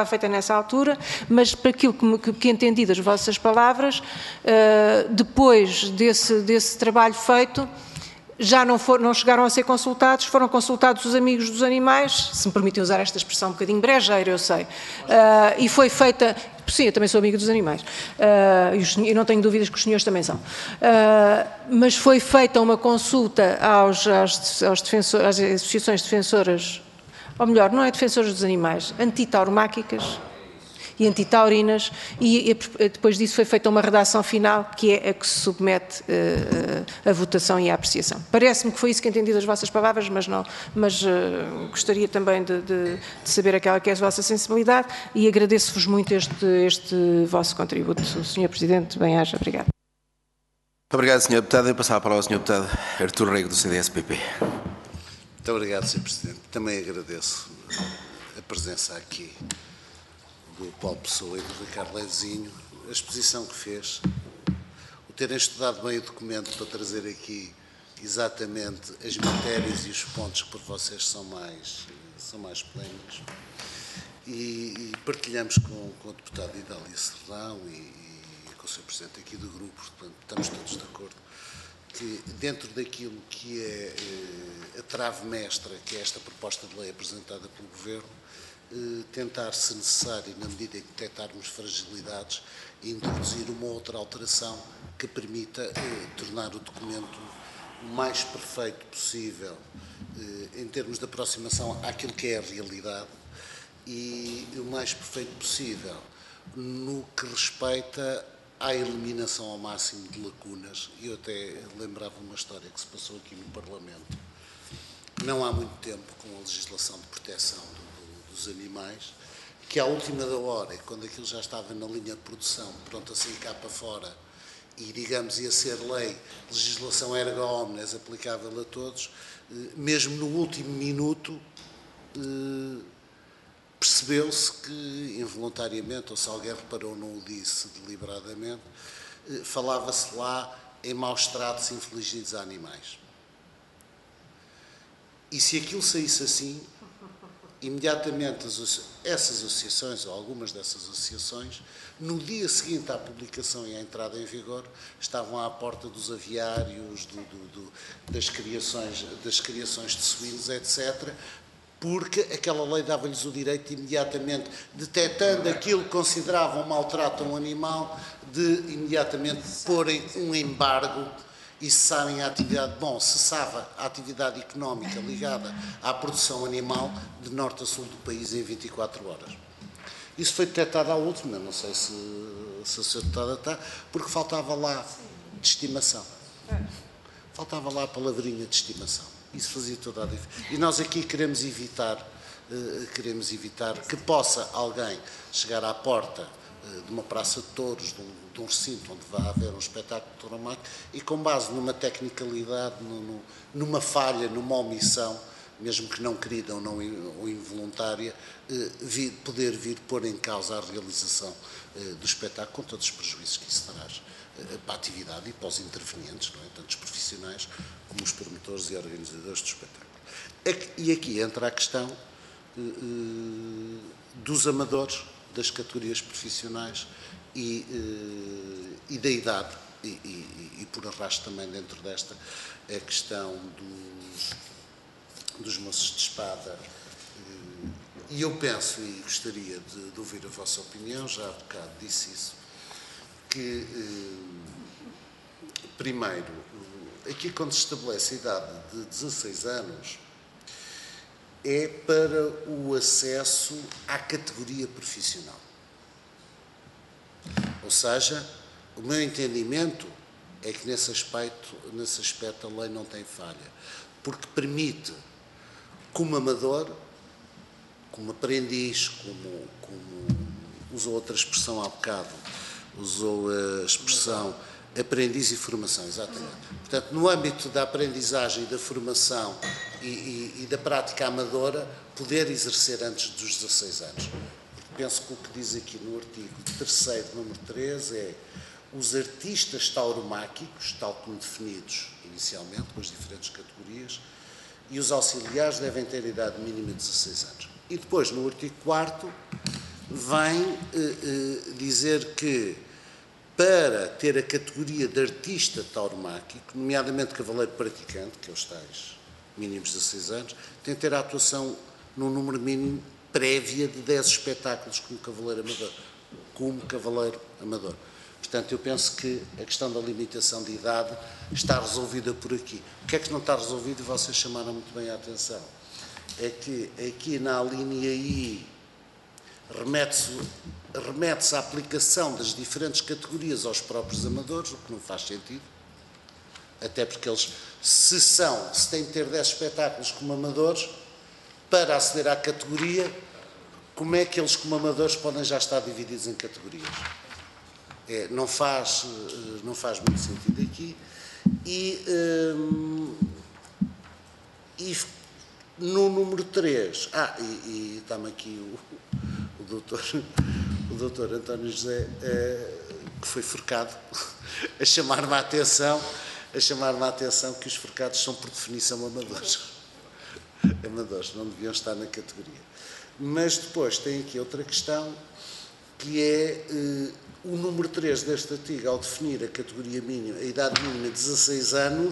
Speaker 5: estava feita nessa altura, mas para aquilo que, que, que entendi das vossas palavras, uh, depois desse, desse trabalho feito, já não, for, não chegaram a ser consultados, foram consultados os amigos dos animais, se me permitem usar esta expressão um bocadinho brejeira, eu sei, uh, e foi feita, sim, eu também sou amigo dos animais, uh, e os, eu não tenho dúvidas que os senhores também são, uh, mas foi feita uma consulta aos, aos, aos defensores, às associações defensoras, ou melhor, não é defensoras dos animais, antitauromáquicas e antitaurinas, e, e depois disso foi feita uma redação final, que é a que se submete uh, a votação e a apreciação. Parece-me que foi isso que entendi das vossas palavras, mas não, mas uh, gostaria também de, de, de saber aquela que é a vossa sensibilidade, e agradeço-vos muito este, este vosso contributo. senhor Presidente, bem-aja, obrigado.
Speaker 1: Muito obrigado, senhor Deputado. Eu passar a palavra ao senhor Deputado Artur Rego, do C D S P P.
Speaker 4: Muito obrigado, senhor Presidente. Também agradeço a presença aqui do Paulo Pessoa e do Ricardo Levezinho, a exposição que fez, o terem estudado bem o documento para trazer aqui exatamente as matérias e os pontos que por vocês são mais, são mais polémicos. E, e partilhamos com, com o deputado Idália Serrão e, e com o senhor Presidente aqui do grupo, portanto, estamos todos de acordo, que dentro daquilo que é eh, a trave mestra, que é esta proposta de lei apresentada pelo Governo, tentar, se necessário, na medida em que detectarmos fragilidades, introduzir uma outra alteração que permita eh, tornar o documento o mais perfeito possível eh, em termos de aproximação àquilo que é a realidade e o mais perfeito possível no que respeita à eliminação ao máximo de lacunas. Eu até lembrava uma história que se passou aqui no Parlamento, não há muito tempo, com a legislação de proteção dos animais, que à última da hora, quando aquilo já estava na linha de produção, pronto a sair cá para fora, e digamos ia ser lei, legislação erga omnes aplicável a todos, mesmo no último minuto percebeu-se que involuntariamente, ou se alguém reparou, não o disse deliberadamente, falava-se lá em maus tratos infligidos a animais. E se aquilo saísse assim, imediatamente as, essas associações, ou algumas dessas associações, no dia seguinte à publicação e à entrada em vigor, estavam à porta dos aviários, do, do, do, das, criações, das criações de suínos, etcétera, porque aquela lei dava-lhes o direito de, imediatamente, detectando aquilo que consideravam maltrato a um animal, de imediatamente porem um embargo e cessarem a atividade, bom, cessava a atividade económica ligada à produção animal de norte a sul do país em vinte e quatro horas. Isso foi detectado à última, não sei se, se a senhora deputada está, porque faltava lá de estimação. Faltava lá a palavrinha de estimação. Isso fazia toda a diferença. E nós aqui queremos evitar, uh, queremos evitar que possa alguém chegar à porta uh, de uma praça de touros, de um, de um recinto onde vai haver um espetáculo de tauromáquia, e com base numa tecnicalidade, no, no, numa falha, numa omissão, mesmo que não querida ou não ou involuntária, eh, vir, poder vir pôr em causa a realização eh, do espetáculo, com todos os prejuízos que isso traz eh, para a atividade e para os intervenientes, não é? Tanto os profissionais como os promotores e organizadores do espetáculo. E aqui entra a questão eh, dos amadores, das categorias profissionais e, eh, e da idade, e, e, e por arrasto também dentro desta a questão dos dos moços de espada, e eu penso, e gostaria de, de ouvir a vossa opinião, já há bocado disse isso, que, primeiro, aqui quando se estabelece a idade de dezasseis anos, é para o acesso à categoria profissional. Ou seja, o meu entendimento é que nesse aspecto, nesse aspecto a lei não tem falha, porque permite, como amador, como aprendiz, como, como usou outra expressão há bocado, usou a expressão aprendiz e formação, exatamente. Portanto, no âmbito da aprendizagem e da formação e, e, e da prática amadora, poder exercer antes dos dezasseis anos. Penso que o que diz aqui no artigo terceiro, número três, é os artistas tauromáquicos, tal como definidos inicialmente, com as diferentes categorias, e os auxiliares devem ter idade mínima de dezasseis anos. E depois, no artigo quarto, vem uh, uh, dizer que para ter a categoria de artista tauromáquico, nomeadamente cavaleiro praticante, que é os tais mínimos de dezasseis anos, tem que ter a atuação num número mínimo prévia de dez espetáculos como cavaleiro amador. Como cavaleiro amador. Portanto, eu penso que a questão da limitação de idade está resolvida por aqui. O que é que não está resolvido, e vocês chamaram muito bem a atenção, é que aqui na linha I remete-se remete-se à aplicação das diferentes categorias aos próprios amadores, o que não faz sentido, até porque eles, se são, se têm de ter dez espetáculos como amadores, para aceder à categoria, como é que eles como amadores podem já estar divididos em categorias? É, não, faz, não faz muito sentido aqui. E, hum, e no número três, ah, e, e está-me aqui o, o, doutor, o doutor António José, eh, que foi forcado, a chamar-me a atenção, a chamar-me a atenção que os forcados são por definição amadores. Amadores, não deviam estar na categoria. Mas depois tem aqui outra questão, que é eh, o número três deste artigo, ao definir a categoria mínima, a idade mínima de dezasseis anos,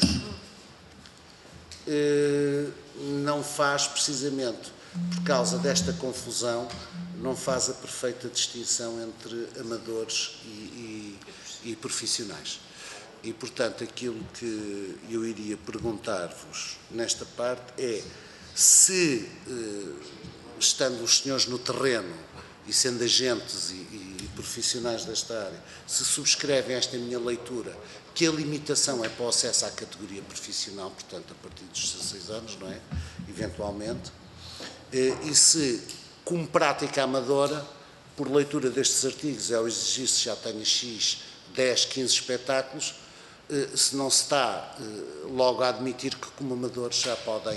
Speaker 4: eh, não faz precisamente, por causa desta confusão, não faz a perfeita distinção entre amadores e, e, e profissionais. E, portanto, aquilo que eu iria perguntar-vos nesta parte é se, eh, estando os senhores no terreno e sendo agentes e, e profissionais desta área, se subscrevem esta minha leitura, que a limitação é para o acesso à categoria profissional, portanto, a partir dos dezasseis anos, não é? Eventualmente, e se, como prática amadora, por leitura destes artigos, é o exigir-se já tenha X, dez, quinze espetáculos, se não se está logo a admitir que, como amadores, já podem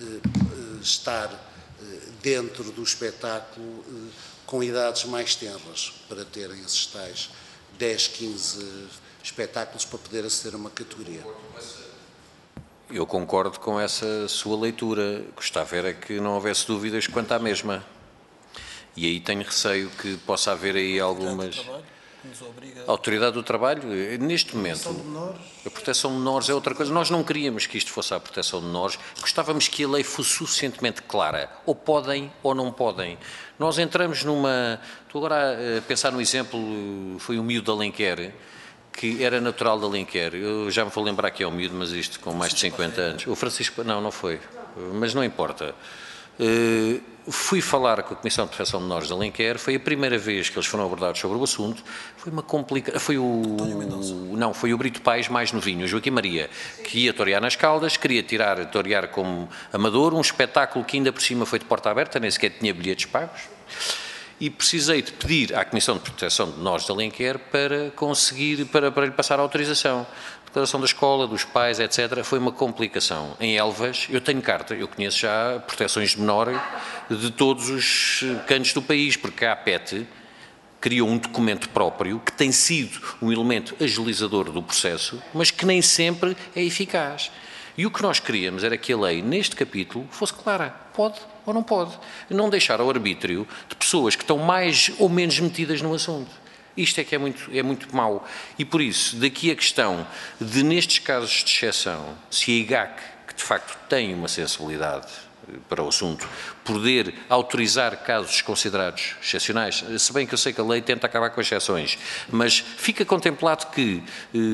Speaker 4: estar dentro do espetáculo com idades mais tenras, para terem esses tais dez, quinze espetáculos para poder aceder a uma categoria.
Speaker 3: Eu concordo com essa sua leitura. Gostava era que não houvesse dúvidas quanto à mesma. E aí tenho receio que possa haver aí algumas... A autoridade do trabalho, neste momento, a proteção de menores é outra coisa. Nós não queríamos que isto fosse a proteção de menores, gostávamos que a lei fosse suficientemente clara. Ou podem ou não podem. Nós entramos numa... Estou agora a pensar no exemplo, foi o miúdo de Alenquer, que era natural de Alenquer. Eu já me vou lembrar que é o miúdo, mas isto com mais de cinquenta anos. O Francisco... Não, não foi. Mas não importa. Uh, fui falar com a Comissão de Proteção de Menores de Alenquer, foi a primeira vez que eles foram abordados sobre o assunto, foi uma complicação, foi o, não, foi o Brito Pais mais novinho, o Joaquim Maria, que ia torear nas Caldas, queria tirar, torear como amador, um espetáculo que ainda por cima foi de porta aberta, nem sequer tinha bilhetes pagos, e precisei de pedir à Comissão de Proteção de Menores de Alenquer para conseguir, para, para lhe passar a autorização. Declaração da escola, dos pais, etcétera, foi uma complicação. Em Elvas, eu tenho carta, eu conheço já proteções de menor de todos os cantos do país, porque a APET criou um documento próprio que tem sido um elemento agilizador do processo, mas que nem sempre é eficaz. E o que nós queríamos era que a lei, neste capítulo, fosse clara. Pode ou não pode. Não deixar ao arbítrio de pessoas que estão mais ou menos metidas no assunto. Isto é que é muito, é muito mau. E por isso, daqui a questão de, nestes casos de exceção, se a I G A C, que de facto tem uma sensibilidade para o assunto, poder autorizar casos considerados excepcionais, se bem que eu sei que a lei tenta acabar com exceções, mas fica contemplado que,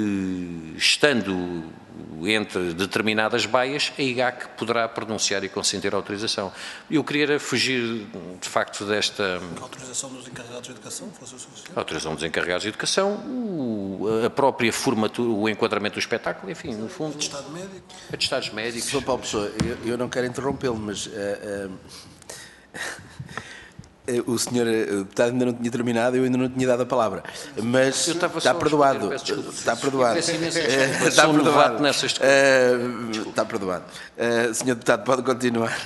Speaker 3: estando entre determinadas baias, a I G A C poderá pronunciar e consentir a autorização. Eu queria fugir, de facto, desta...
Speaker 2: A autorização dos encarregados de educação fosse o suficiente?
Speaker 3: A autorização dos encarregados de educação, o, a própria formatura, o enquadramento do espetáculo, enfim, no fundo...
Speaker 2: Atestado médico?
Speaker 3: Atestados médicos.
Speaker 1: senhor Paulo Pessoa, eu, eu não quero interrompê-lo, mas... Uh, uh, o senhor deputado ainda não tinha terminado, eu ainda não tinha dado a palavra, mas está perdoado, está perdoado, está perdoado, está perdoado. senhor deputado, pode continuar.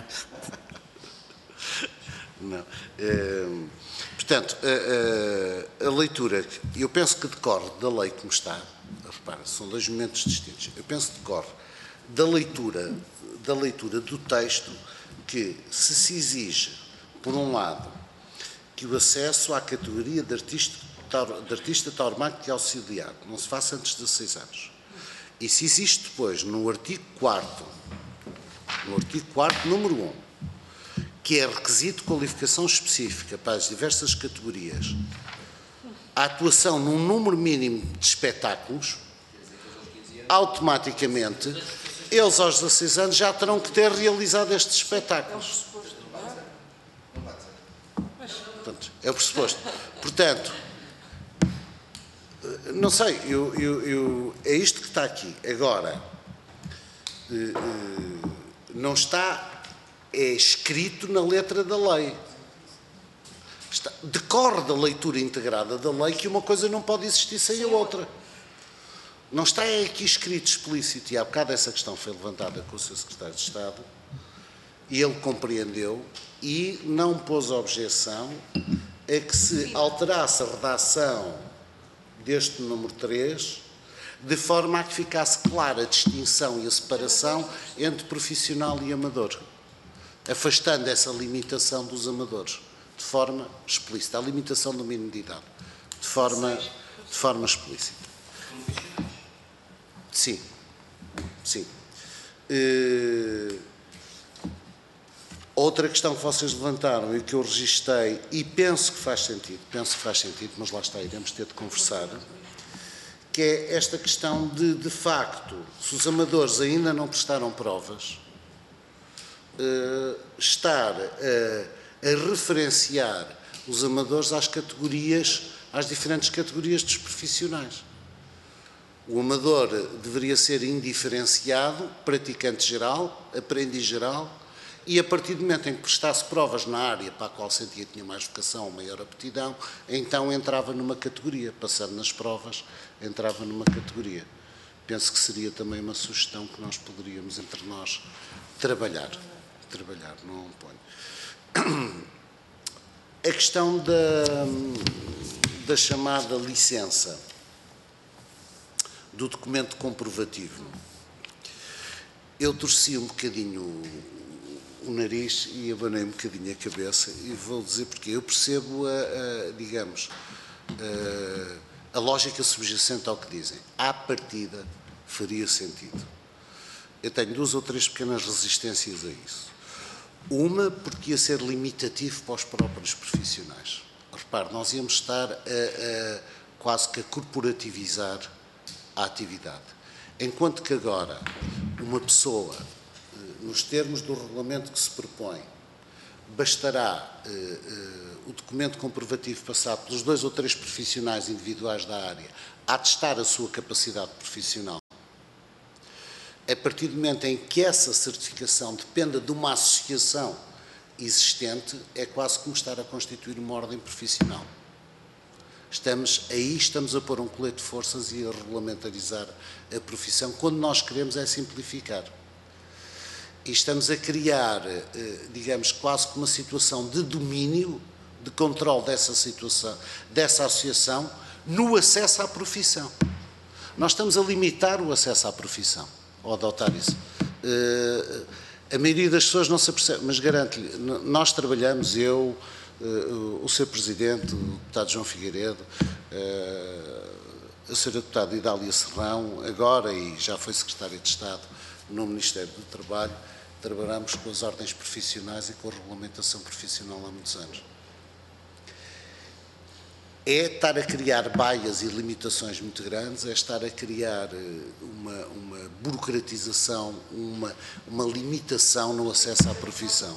Speaker 4: Não. Uh, portanto, a, a, a leitura, eu penso que decorre da lei como está, repara, são dois momentos distintos, eu penso que decorre da leitura, da leitura do texto, que se se exige, por um lado, que o acesso à categoria de artista, de artista tauromáquico e auxiliar não se faça antes de dezasseis anos. E se existe depois, no artigo quarto, no artigo quarto, número um, que é requisito de qualificação específica para as diversas categorias, a atuação num número mínimo de espetáculos, automaticamente, eles aos dezasseis anos já terão que ter realizado estes espetáculos. Portanto, é o pressuposto. Portanto, não sei, eu, eu, eu, é isto que está aqui. Agora, não está, é escrito na letra da lei. Está, decorre da leitura integrada da lei que uma coisa não pode existir sem a outra. Não está aqui escrito explícito, e há bocado essa questão foi levantada com o seu secretário de Estado, e ele compreendeu e não pôs objeção a que se alterasse a redação deste número três, de forma a que ficasse clara a distinção e a separação entre profissional e amador, afastando essa limitação dos amadores, de forma explícita, a limitação do mínimo de idade, de forma, de forma explícita. Sim, sim. Uh, outra questão que vocês levantaram e que eu registrei, e penso que faz sentido, penso que faz sentido, mas lá está, iremos ter de conversar, que é esta questão de, de facto, se os amadores ainda não prestaram provas, uh, estar a, a referenciar os amadores às categorias, às diferentes categorias dos profissionais. O amador deveria ser indiferenciado, praticante geral, aprendiz geral, e a partir do momento em que prestasse provas na área para a qual sentia que tinha mais vocação ou maior aptidão, então entrava numa categoria, passando nas provas, entrava numa categoria. Penso que seria também uma sugestão que nós poderíamos, entre nós, trabalhar. Trabalhar, não ponho. A questão da, da chamada licença, do documento comprovativo. Eu torci um bocadinho o, o nariz e abanei um bocadinho a cabeça, e vou dizer porque eu percebo, a, a, digamos, a, a lógica subjacente ao que dizem. À partida, faria sentido. Eu tenho duas ou três pequenas resistências a isso. Uma, porque ia ser limitativo para os próprios profissionais. Repare, nós íamos estar a, a, quase que a corporativizar a atividade. Enquanto que agora uma pessoa, nos termos do regulamento que se propõe, bastará eh, eh, o documento comprovativo passado pelos dois ou três profissionais individuais da área a atestar a sua capacidade profissional. A partir do momento em que essa certificação dependa de uma associação existente, é quase como estar a constituir uma ordem profissional. Estamos, aí estamos a pôr um colete de forças e a regulamentarizar a profissão, quando nós queremos é simplificar. E estamos a criar, digamos, quase que uma situação de domínio, de controle dessa situação, dessa associação, no acesso à profissão. Nós estamos a limitar o acesso à profissão, ao adotar isso. A maioria das pessoas não se apercebe, mas garanto-lhe, nós trabalhamos, eu, o seu Presidente, o deputado João Figueiredo, a senhora deputada Idália Serrão, agora e já foi Secretária de Estado no Ministério do Trabalho, trabalhamos com as ordens profissionais e com a regulamentação profissional há muitos anos. É estar a criar baias e limitações muito grandes, é estar a criar uma, uma burocratização, uma, uma limitação no acesso à profissão.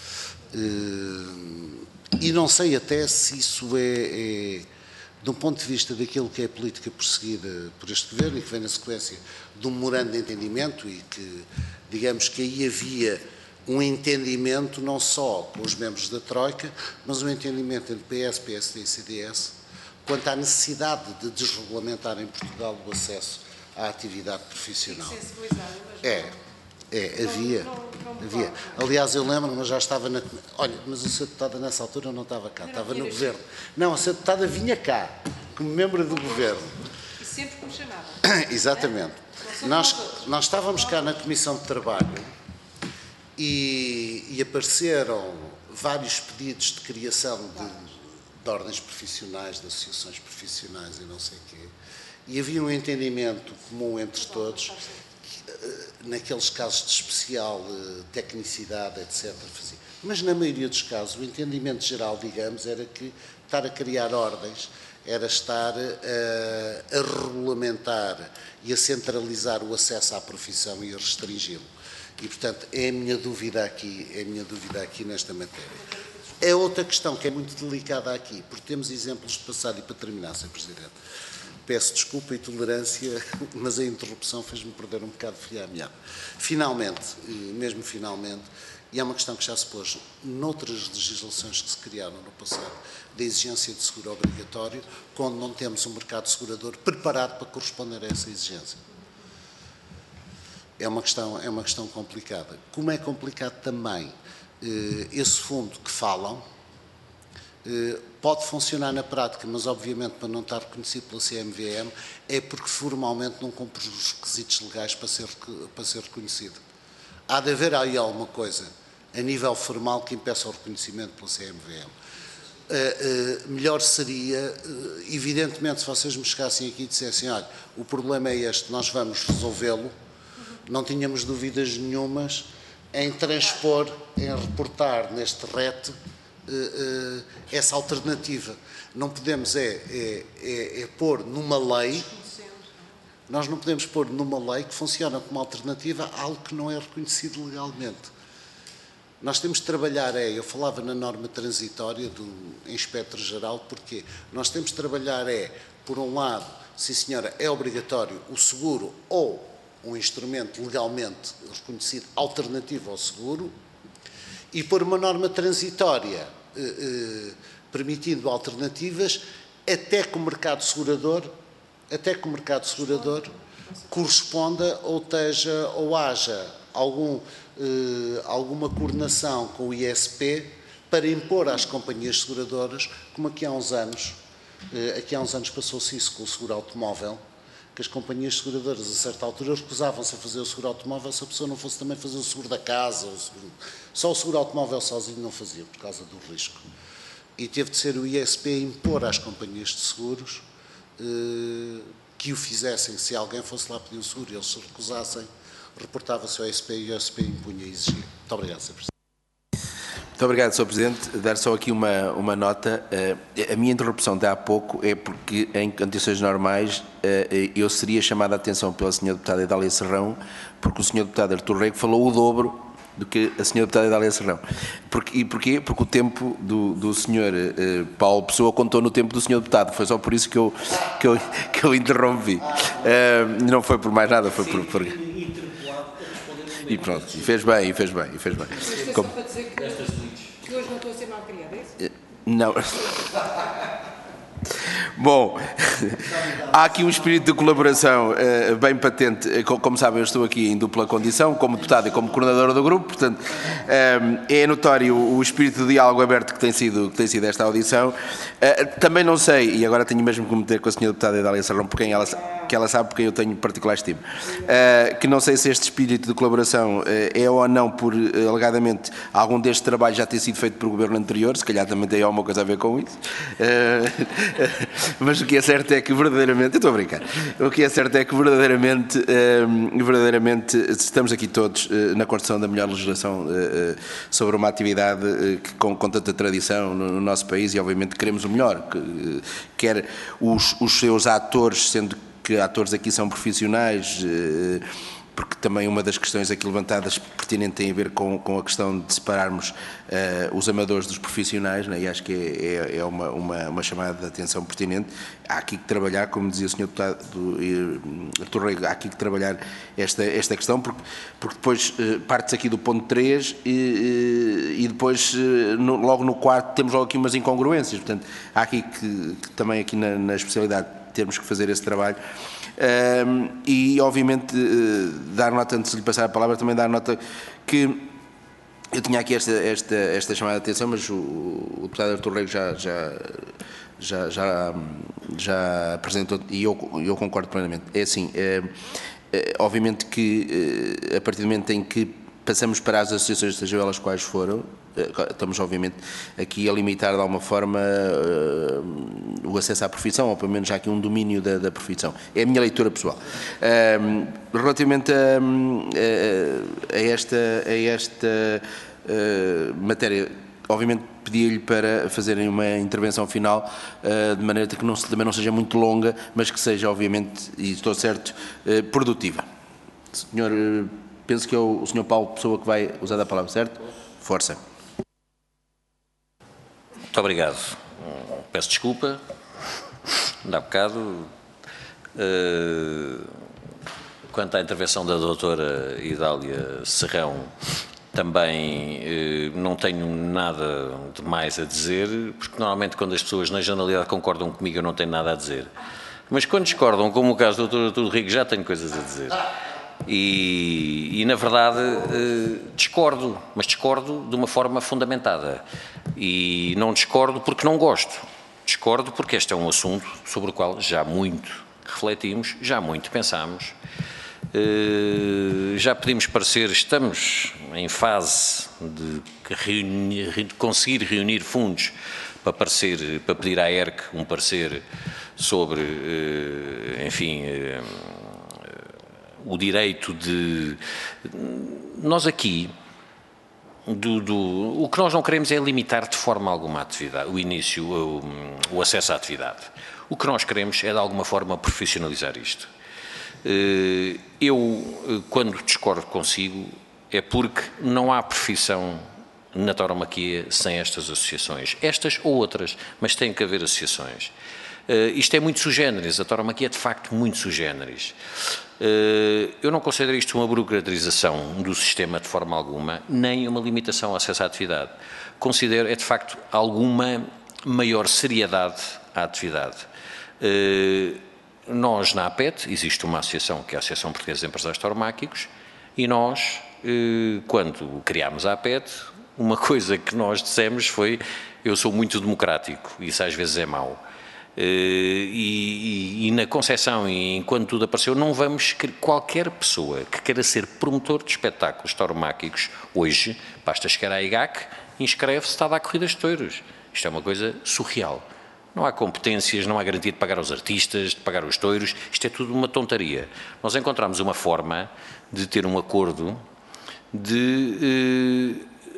Speaker 4: E não sei até se isso é, é, de um ponto de vista daquilo que é a política perseguida por este Governo e que vem na sequência de um memorando de entendimento e que, digamos que aí havia um entendimento não só com os membros da Troika, mas um entendimento entre P S, P S D e C D S quanto à necessidade de desregulamentar em Portugal o acesso à atividade profissional. É. É, havia, havia. Aliás, eu lembro, mas já estava na... Olha, mas a senhora deputada nessa altura não estava cá, estava no Governo. Não, a senhora deputada vinha cá, como membro do Governo.
Speaker 5: E sempre como chamava.
Speaker 4: Exatamente. Nós, nós estávamos cá na Comissão de Trabalho e, e apareceram vários pedidos de criação de de ordens profissionais, de associações profissionais e não sei o quê, e havia um entendimento comum entre todos, que, naqueles casos de especial tecnicidade, etcétera, fazia. Mas na maioria dos casos o entendimento geral, digamos, era que estar a criar ordens era estar a, a regulamentar e a centralizar o acesso à profissão e a restringi-lo. E, portanto, é a minha dúvida aqui, é a minha dúvida aqui nesta matéria. É outra questão que é muito delicada aqui, porque temos exemplos de passado, e para terminar, senhor Presidente, peço desculpa e tolerância, mas a interrupção fez-me perder um bocado de fio à meada. Finalmente, mesmo finalmente, e é uma questão que já se pôs noutras legislações que se criaram no passado, da exigência de seguro obrigatório, quando não temos um mercado segurador preparado para corresponder a essa exigência. É uma questão, é uma questão complicada. Como é complicado também eh, esse fundo que falam, eh, pode funcionar na prática, mas obviamente para não estar reconhecido pela C M V M, é porque formalmente não cumpre os requisitos legais para ser, para ser reconhecido. Há de haver aí alguma coisa, a nível formal, que impeça o reconhecimento pela C M V M. Uh, uh, melhor seria, uh, evidentemente, se vocês me chegassem aqui e dissessem, olha, o problema é este, nós vamos resolvê-lo, não tínhamos dúvidas nenhumas em transpor, em reportar neste R E T uh, uh, essa alternativa. Não podemos é, é, é, é pôr numa lei, nós não podemos pôr numa lei que funciona como alternativa a algo que não é reconhecido legalmente. Nós temos de trabalhar, é, eu falava na norma transitória do Inspector-Geral, porque nós temos de trabalhar, é, por um lado, sim senhora, é obrigatório o seguro ou um instrumento legalmente reconhecido alternativo ao seguro, e por uma norma transitória eh, eh, permitindo alternativas até que o mercado segurador, até que o mercado segurador corresponda ou, teja, ou haja algum, eh, alguma coordenação com o I S P para impor às companhias seguradoras, como aqui há uns anos, eh, aqui há uns anos passou-se isso com o seguro automóvel, que as companhias seguradoras, a certa altura, recusavam-se a fazer o seguro automóvel se a pessoa não fosse também fazer o seguro da casa. O seguro... Só o seguro automóvel sozinho não fazia, por causa do risco. E teve de ser o I S P a impor às companhias de seguros eh, que o fizessem. Se alguém fosse lá pedir o seguro e eles se recusassem, reportava-se ao I S P e o I S P impunha e exigia. Muito obrigado, senhor Presidente.
Speaker 1: Muito obrigado, senhor Presidente. Dar só aqui uma, uma nota. A minha interrupção de há pouco é porque, em condições normais, eu seria chamado a atenção pela senhora deputada Idália Serrão, porque o senhor deputado Artur Rego falou o dobro do que a senhora deputada Idália Serrão. Porque, e porquê? Porque o tempo do, do senhor eh, Paulo Pessoa contou no tempo do senhor deputado. Foi só por isso que eu, que eu, que eu interrompi. Uh, não foi por mais nada, foi por... por... E pronto, e fez bem, e fez bem, e fez bem.
Speaker 5: Isto é
Speaker 1: Como...
Speaker 5: só para dizer que, que hoje não estou a ser mal criada, é isso?
Speaker 1: Não. Bom, há aqui um espírito de colaboração uh, bem patente. Como sabem, eu estou aqui em dupla condição, como deputado e como coordenador do grupo, portanto, um, é notório o espírito de diálogo aberto que tem sido, que tem sido esta audição. Uh, também não sei, e agora tenho mesmo que meter com a senhora deputada Idália Serrão, por quem ela, que ela sabe por quem eu tenho particular estima, uh, que não sei se este espírito de colaboração uh, é ou não por, uh, alegadamente, algum deste trabalho já ter sido feito pelo governo anterior, se calhar também tem alguma coisa a ver com isso. Uh, Mas o que é certo é que verdadeiramente, eu estou a brincar, o que é certo é que verdadeiramente, um, verdadeiramente estamos aqui todos uh, na construção da melhor legislação uh, uh, sobre uma atividade uh, que, com, com tanta tradição no, no nosso país, e obviamente queremos o melhor, que, uh, quer os, os seus atores, sendo que atores aqui são profissionais, uh, porque também uma das questões aqui levantadas pertinente tem a ver com, com a questão de separarmos uh, os amadores dos profissionais, né? E acho que é, é, é uma, uma, uma chamada de atenção pertinente. Há aqui que trabalhar, como dizia o senhor deputado Artur Rego, há aqui que trabalhar esta, esta questão, porque, porque depois uh, parte-se aqui do ponto três e, e depois uh, no, logo no quarto temos logo aqui umas incongruências, portanto há aqui que, que também aqui na, na especialidade temos que fazer esse trabalho. Um, e obviamente uh, dar nota, antes de lhe passar a palavra, também dar nota que eu tinha aqui esta, esta, esta chamada de atenção, mas o, o deputado Artur Rego já, já, já, já, já apresentou e eu, eu concordo plenamente. É assim, é, é, obviamente que a partir do momento em que passamos para as associações, sejam elas quais foram. Estamos, obviamente, aqui a limitar de alguma forma uh, o acesso à profissão, ou pelo menos já aqui um domínio da, da profissão. É a minha leitura pessoal. Uh, relativamente a, a, a esta, a esta uh, matéria, obviamente pedi-lhe para fazerem uma intervenção final, uh, de maneira que não, também não seja muito longa, mas que seja, obviamente, e estou certo, uh, produtiva. Senhor, uh, penso que é o, o senhor Paulo Pessoa que vai usar a palavra, certo? Força.
Speaker 3: Muito obrigado. Peço desculpa, ainda há bocado. Uh, quanto à intervenção da doutora Idália Serrão, também uh, não tenho nada de mais a dizer, porque normalmente quando as pessoas na generalidade concordam comigo eu não tenho nada a dizer. Mas quando discordam, como o caso do doutor Arturo Rico, já tenho coisas a dizer. E, e, na verdade, eh, discordo, mas discordo de uma forma fundamentada. E não discordo porque não gosto. Discordo porque este é um assunto sobre o qual já muito refletimos, já muito pensamos. Eh, já pedimos parecer, estamos em fase de, reunir, de conseguir reunir fundos para, parecer, para pedir à E R C um parecer sobre, eh, enfim... Eh, o direito de... Nós aqui, do, do, o que nós não queremos é limitar de forma alguma a atividade, o início, o, o acesso à atividade. O que nós queremos é, de alguma forma, profissionalizar isto. Eu, quando discordo consigo, é porque não há profissão na tauromaquia sem estas associações. Estas ou outras, mas tem que haver associações. Uh, isto é muito sui generis, a tauromaquia é de facto muito sui generis. Uh, eu não considero isto uma burocratização do sistema de forma alguma, nem uma limitação ao acesso à atividade. Considero, é de facto, alguma maior seriedade à atividade. Uh, nós, na A P E T, existe uma associação, que é a Associação Portuguesa de Empresários Tauromáquicos, e nós, uh, quando criámos a A P E T, uma coisa que nós dissemos foi: eu sou muito democrático, isso às vezes é mau. Uh, e, e, e na concepção, e enquanto tudo apareceu, não vamos, qualquer pessoa que queira ser promotor de espetáculos tauromáquicos, hoje, basta chegar à I G A C, inscreve-se, está a dar corridas de touros. Isto é uma coisa surreal. Não há competências, não há garantia de pagar aos artistas, de pagar os touros, isto é tudo uma tontaria. Nós encontramos uma forma de ter um acordo de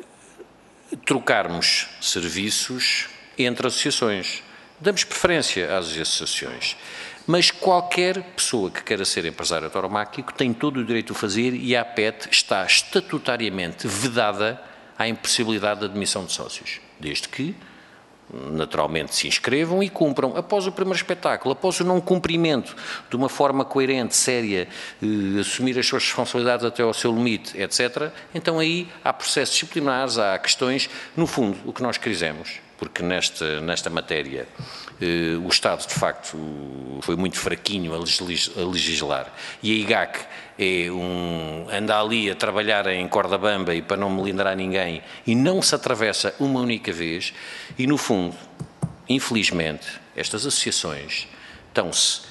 Speaker 3: uh, trocarmos serviços entre associações. Damos preferência às associações, mas qualquer pessoa que queira ser empresário tauromáquico tem todo o direito de o fazer, e a A P E T está estatutariamente vedada à impossibilidade de admissão de sócios, desde que, naturalmente, se inscrevam e cumpram. Após o primeiro espetáculo, após o não cumprimento de uma forma coerente, séria, eh, assumir as suas responsabilidades até ao seu limite, etcétera, então aí há processos disciplinares, há questões, no fundo, o que nós quisemos. Porque nesta, nesta matéria eh, o Estado, de facto, foi muito fraquinho a, legisl a legislar, e a I G A C é um, anda ali a trabalhar em corda bamba e para não melindrar ninguém, e não se atravessa uma única vez, e no fundo, infelizmente, estas associações estão-se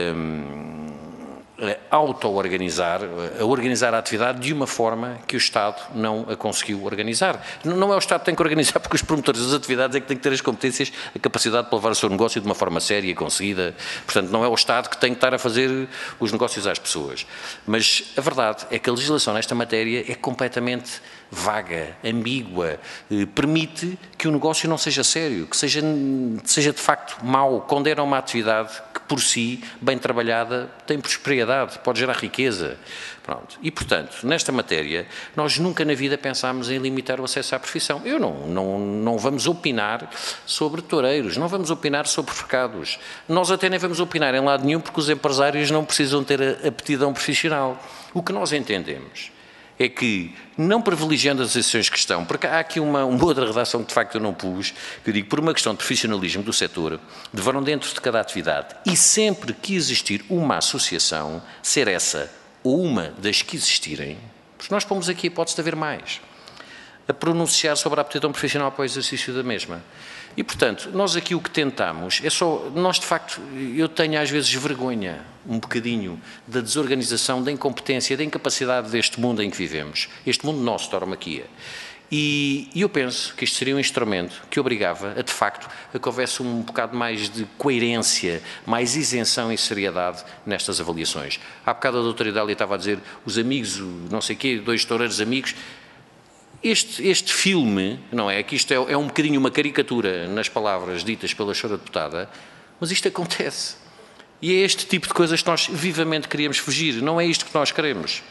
Speaker 3: hum, a auto-organizar, a organizar a atividade de uma forma que o Estado não a conseguiu organizar. Não é o Estado que tem que organizar, porque os promotores das atividades é que têm que ter as competências, a capacidade de levar o seu negócio de uma forma séria e conseguida. Portanto, não é o Estado que tem que estar a fazer os negócios às pessoas. Mas a verdade é que a legislação nesta matéria é completamente vaga, ambígua, eh, permite que o negócio não seja sério, que seja, seja de facto mau, condena uma atividade que por si, bem trabalhada, tem prosperidade, pode gerar riqueza. Pronto. E, portanto, nesta matéria, nós nunca na vida pensámos em limitar o acesso à profissão. Eu não, não, não vamos opinar sobre toureiros, não vamos opinar sobre mercados. Nós até nem vamos opinar em lado nenhum, porque os empresários não precisam ter a aptidão profissional. O que nós entendemos é que, não privilegiando as associações que estão, porque há aqui uma, uma outra redação que de facto eu não pus, que eu digo, por uma questão de profissionalismo do setor, deverão dentro de cada atividade, e sempre que existir uma associação, ser essa ou uma das que existirem, porque nós pomos aqui a hipótese de haver mais, a pronunciar sobre a aptidão profissional para o exercício da mesma. E, portanto, nós aqui o que tentamos é só, nós de facto, eu tenho às vezes vergonha um bocadinho da desorganização, da incompetência, da incapacidade deste mundo em que vivemos, este mundo nosso de tauromaquia. E, e eu penso que isto seria um instrumento que obrigava, a, de facto, a que houvesse um bocado mais de coerência, mais isenção e seriedade nestas avaliações. Há bocado a doutora Idália estava a dizer, os amigos, não sei o quê, dois toureiros amigos. Este, este filme, não é? Que isto é, é um bocadinho uma caricatura nas palavras ditas pela senhora deputada, mas isto acontece. E é este tipo de coisas que nós vivamente queríamos fugir, não é isto que nós queremos.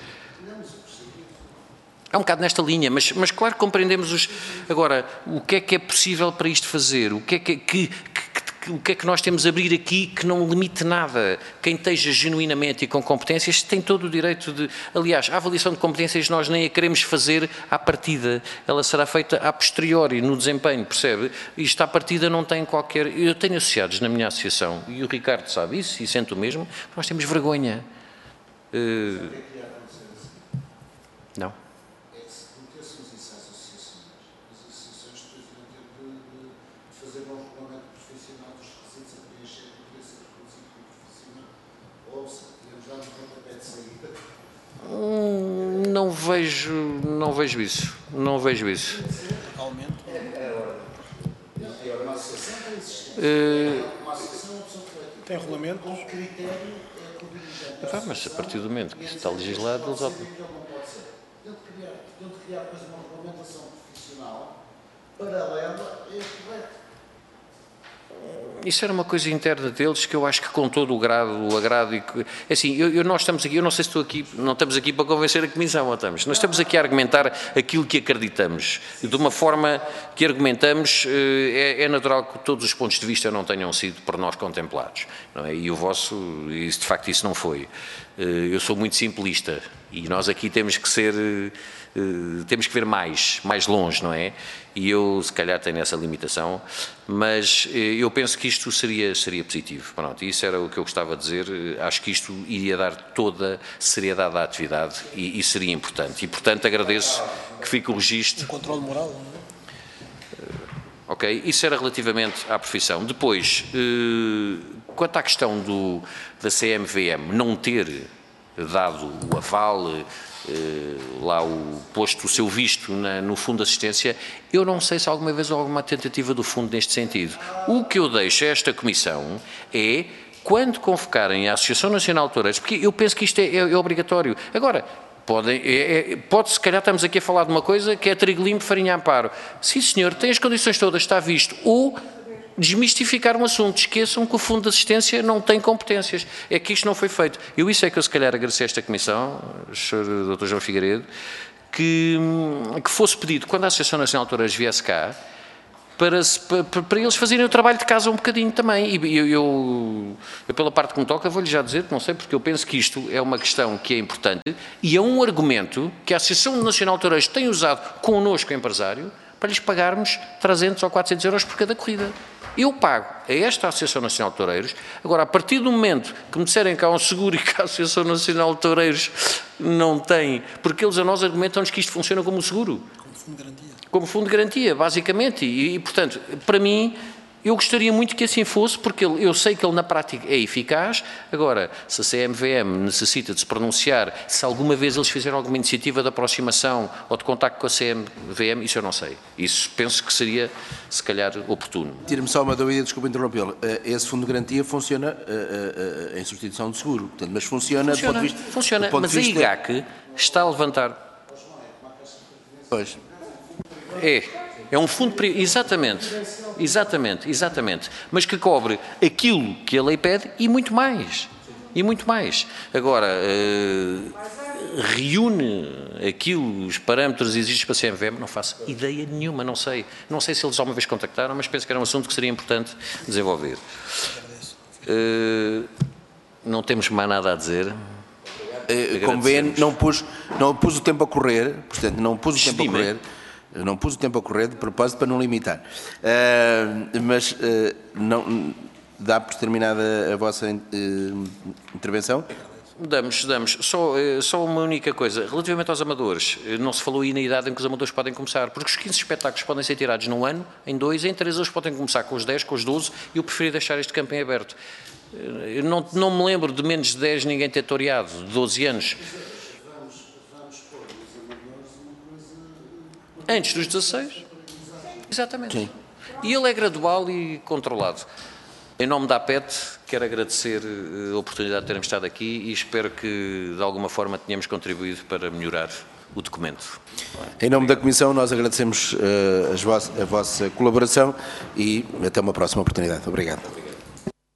Speaker 3: É um bocado nesta linha, mas, mas claro que compreendemos os... Agora, o que é que é possível para isto fazer? O que é que, que, que, que, o que, é que nós temos a abrir aqui que não limite nada? Quem esteja genuinamente e com competências tem todo o direito de... Aliás, a avaliação de competências nós nem a queremos fazer à partida. Ela será feita a posteriori, no desempenho, percebe? Isto à partida não tem qualquer... Eu tenho associados na minha associação, e o Ricardo sabe isso, e sente o mesmo, nós temos vergonha. Uh... Não. Hum, não vejo, não vejo isso, não vejo isso.
Speaker 2: Aumento.
Speaker 3: Uh,
Speaker 2: Tem regulamentos?
Speaker 3: ah, mas a partir do momento que isso está legislado, eles optam.
Speaker 4: Ele criar depois uma regulamentação profissional paralela a este veto.
Speaker 3: Isso era uma coisa interna deles que eu acho que com todo o grado, o agrado e que, assim, eu, eu, nós estamos aqui, eu não sei se estou aqui, não estamos aqui para convencer a Comissão, ou estamos, nós estamos aqui a argumentar aquilo que acreditamos, de uma forma que argumentamos, é, é natural que todos os pontos de vista não tenham sido por nós contemplados, não é? E o vosso, isso, de facto isso não foi. Eu sou muito simplista e nós aqui temos que ser, temos que ver mais, mais longe, não é? E eu, se calhar, tenho essa limitação, mas eu penso que isto seria, seria positivo. Pronto, isso era o que eu gostava de dizer. Acho que isto iria dar toda seriedade à atividade e, e seria importante. E, portanto, agradeço que fique o registro.
Speaker 2: Um controle moral, não é?
Speaker 3: Ok, isso era relativamente à profissão. Depois, quanto à questão do, da C M V M não ter dado o aval, lá o posto o seu visto na, no fundo de assistência, eu não sei se alguma vez houve alguma tentativa do fundo neste sentido. O que eu deixo a esta comissão é, quando convocarem a Associação Nacional de Toureiros, porque eu penso que isto é, é, é obrigatório. Agora, podem, é, é, pode, se calhar estamos aqui a falar de uma coisa que é trigo limpo, farinha amparo. Sim, senhor, tem as condições todas, está visto. Ou desmistificar um assunto, esqueçam que o Fundo de Assistência não tem competências, é que isto não foi feito. Eu isso é que eu se calhar agradeço a esta Comissão, senhor doutor João Figueiredo, que, que fosse pedido, quando a Associação Nacional de Toureiros viesse cá, para, para, para eles fazerem o trabalho de casa um bocadinho também. E eu, eu, eu pela parte que me toca, vou-lhe já dizer que não sei, porque eu penso que isto é uma questão que é importante e é um argumento que a Associação Nacional de Toureiros tem usado connosco, empresário, para lhes pagarmos trezentos ou quatrocentos euros por cada corrida. Eu pago a esta Associação Nacional de Toureiros. Agora, a partir do momento que me disserem que há um seguro e que a Associação Nacional de Toureiros não tem, porque eles a nós argumentam-nos que isto funciona como um seguro.
Speaker 2: Como fundo de garantia.
Speaker 3: Como fundo de garantia, basicamente. E, e, portanto, para mim, eu gostaria muito que assim fosse, porque ele, eu sei que ele na prática é eficaz. Agora, se a C M V M necessita de se pronunciar, se alguma vez eles fizeram alguma iniciativa de aproximação ou de contacto com a C M V M, isso eu não sei. Isso penso que seria, se calhar, oportuno.
Speaker 1: Tire-me só uma dúvida, desculpa interrompê-lo. Esse fundo de garantia funciona uh, uh, em substituição de seguro, portanto, mas funciona...
Speaker 3: Funciona,
Speaker 1: do ponto de vista,
Speaker 3: funciona
Speaker 1: do ponto
Speaker 3: mas
Speaker 1: de vista...
Speaker 3: a I G A C está a levantar...
Speaker 1: Pois.
Speaker 3: É, é um fundo... Exatamente, exatamente, exatamente. Mas que cobre aquilo que a lei pede e muito mais. E muito mais. Agora, uh, reúne aquilo, os parâmetros exigidos para a C M V M, não faço ideia nenhuma, não sei. Não sei se eles alguma vez contactaram, mas penso que era um assunto que seria importante desenvolver. Uh, não temos mais nada a dizer.
Speaker 1: Uh, como vê, não pus, não pus o tempo a correr, portanto, não pus o tempo a correr. Não pus o tempo a correr de propósito para não limitar. Uh, mas uh, não, dá por terminada a vossa uh, intervenção?
Speaker 3: Damos, damos. Só, só uma única coisa. Relativamente aos amadores, não se falou aí na idade em que os amadores podem começar, porque os quinze espetáculos podem ser tirados num ano, em dois, em três eles podem começar com os dez, com os doze, e eu preferi deixar este campo em aberto. Eu não, não me lembro de menos de dez ninguém ter toreado, doze anos.
Speaker 4: Vamos, vamos pôr nos amadores uma coisa...
Speaker 3: Antes dos dezasseis. Exatamente.
Speaker 1: Sim.
Speaker 3: E ele é gradual e controlado. Em nome da A P E T, quero agradecer a oportunidade de termos estado aqui e espero que, de alguma forma, tenhamos contribuído para melhorar o documento.
Speaker 1: Em nome da Comissão, nós agradecemos uh, a vossa colaboração e até uma próxima oportunidade. Obrigado.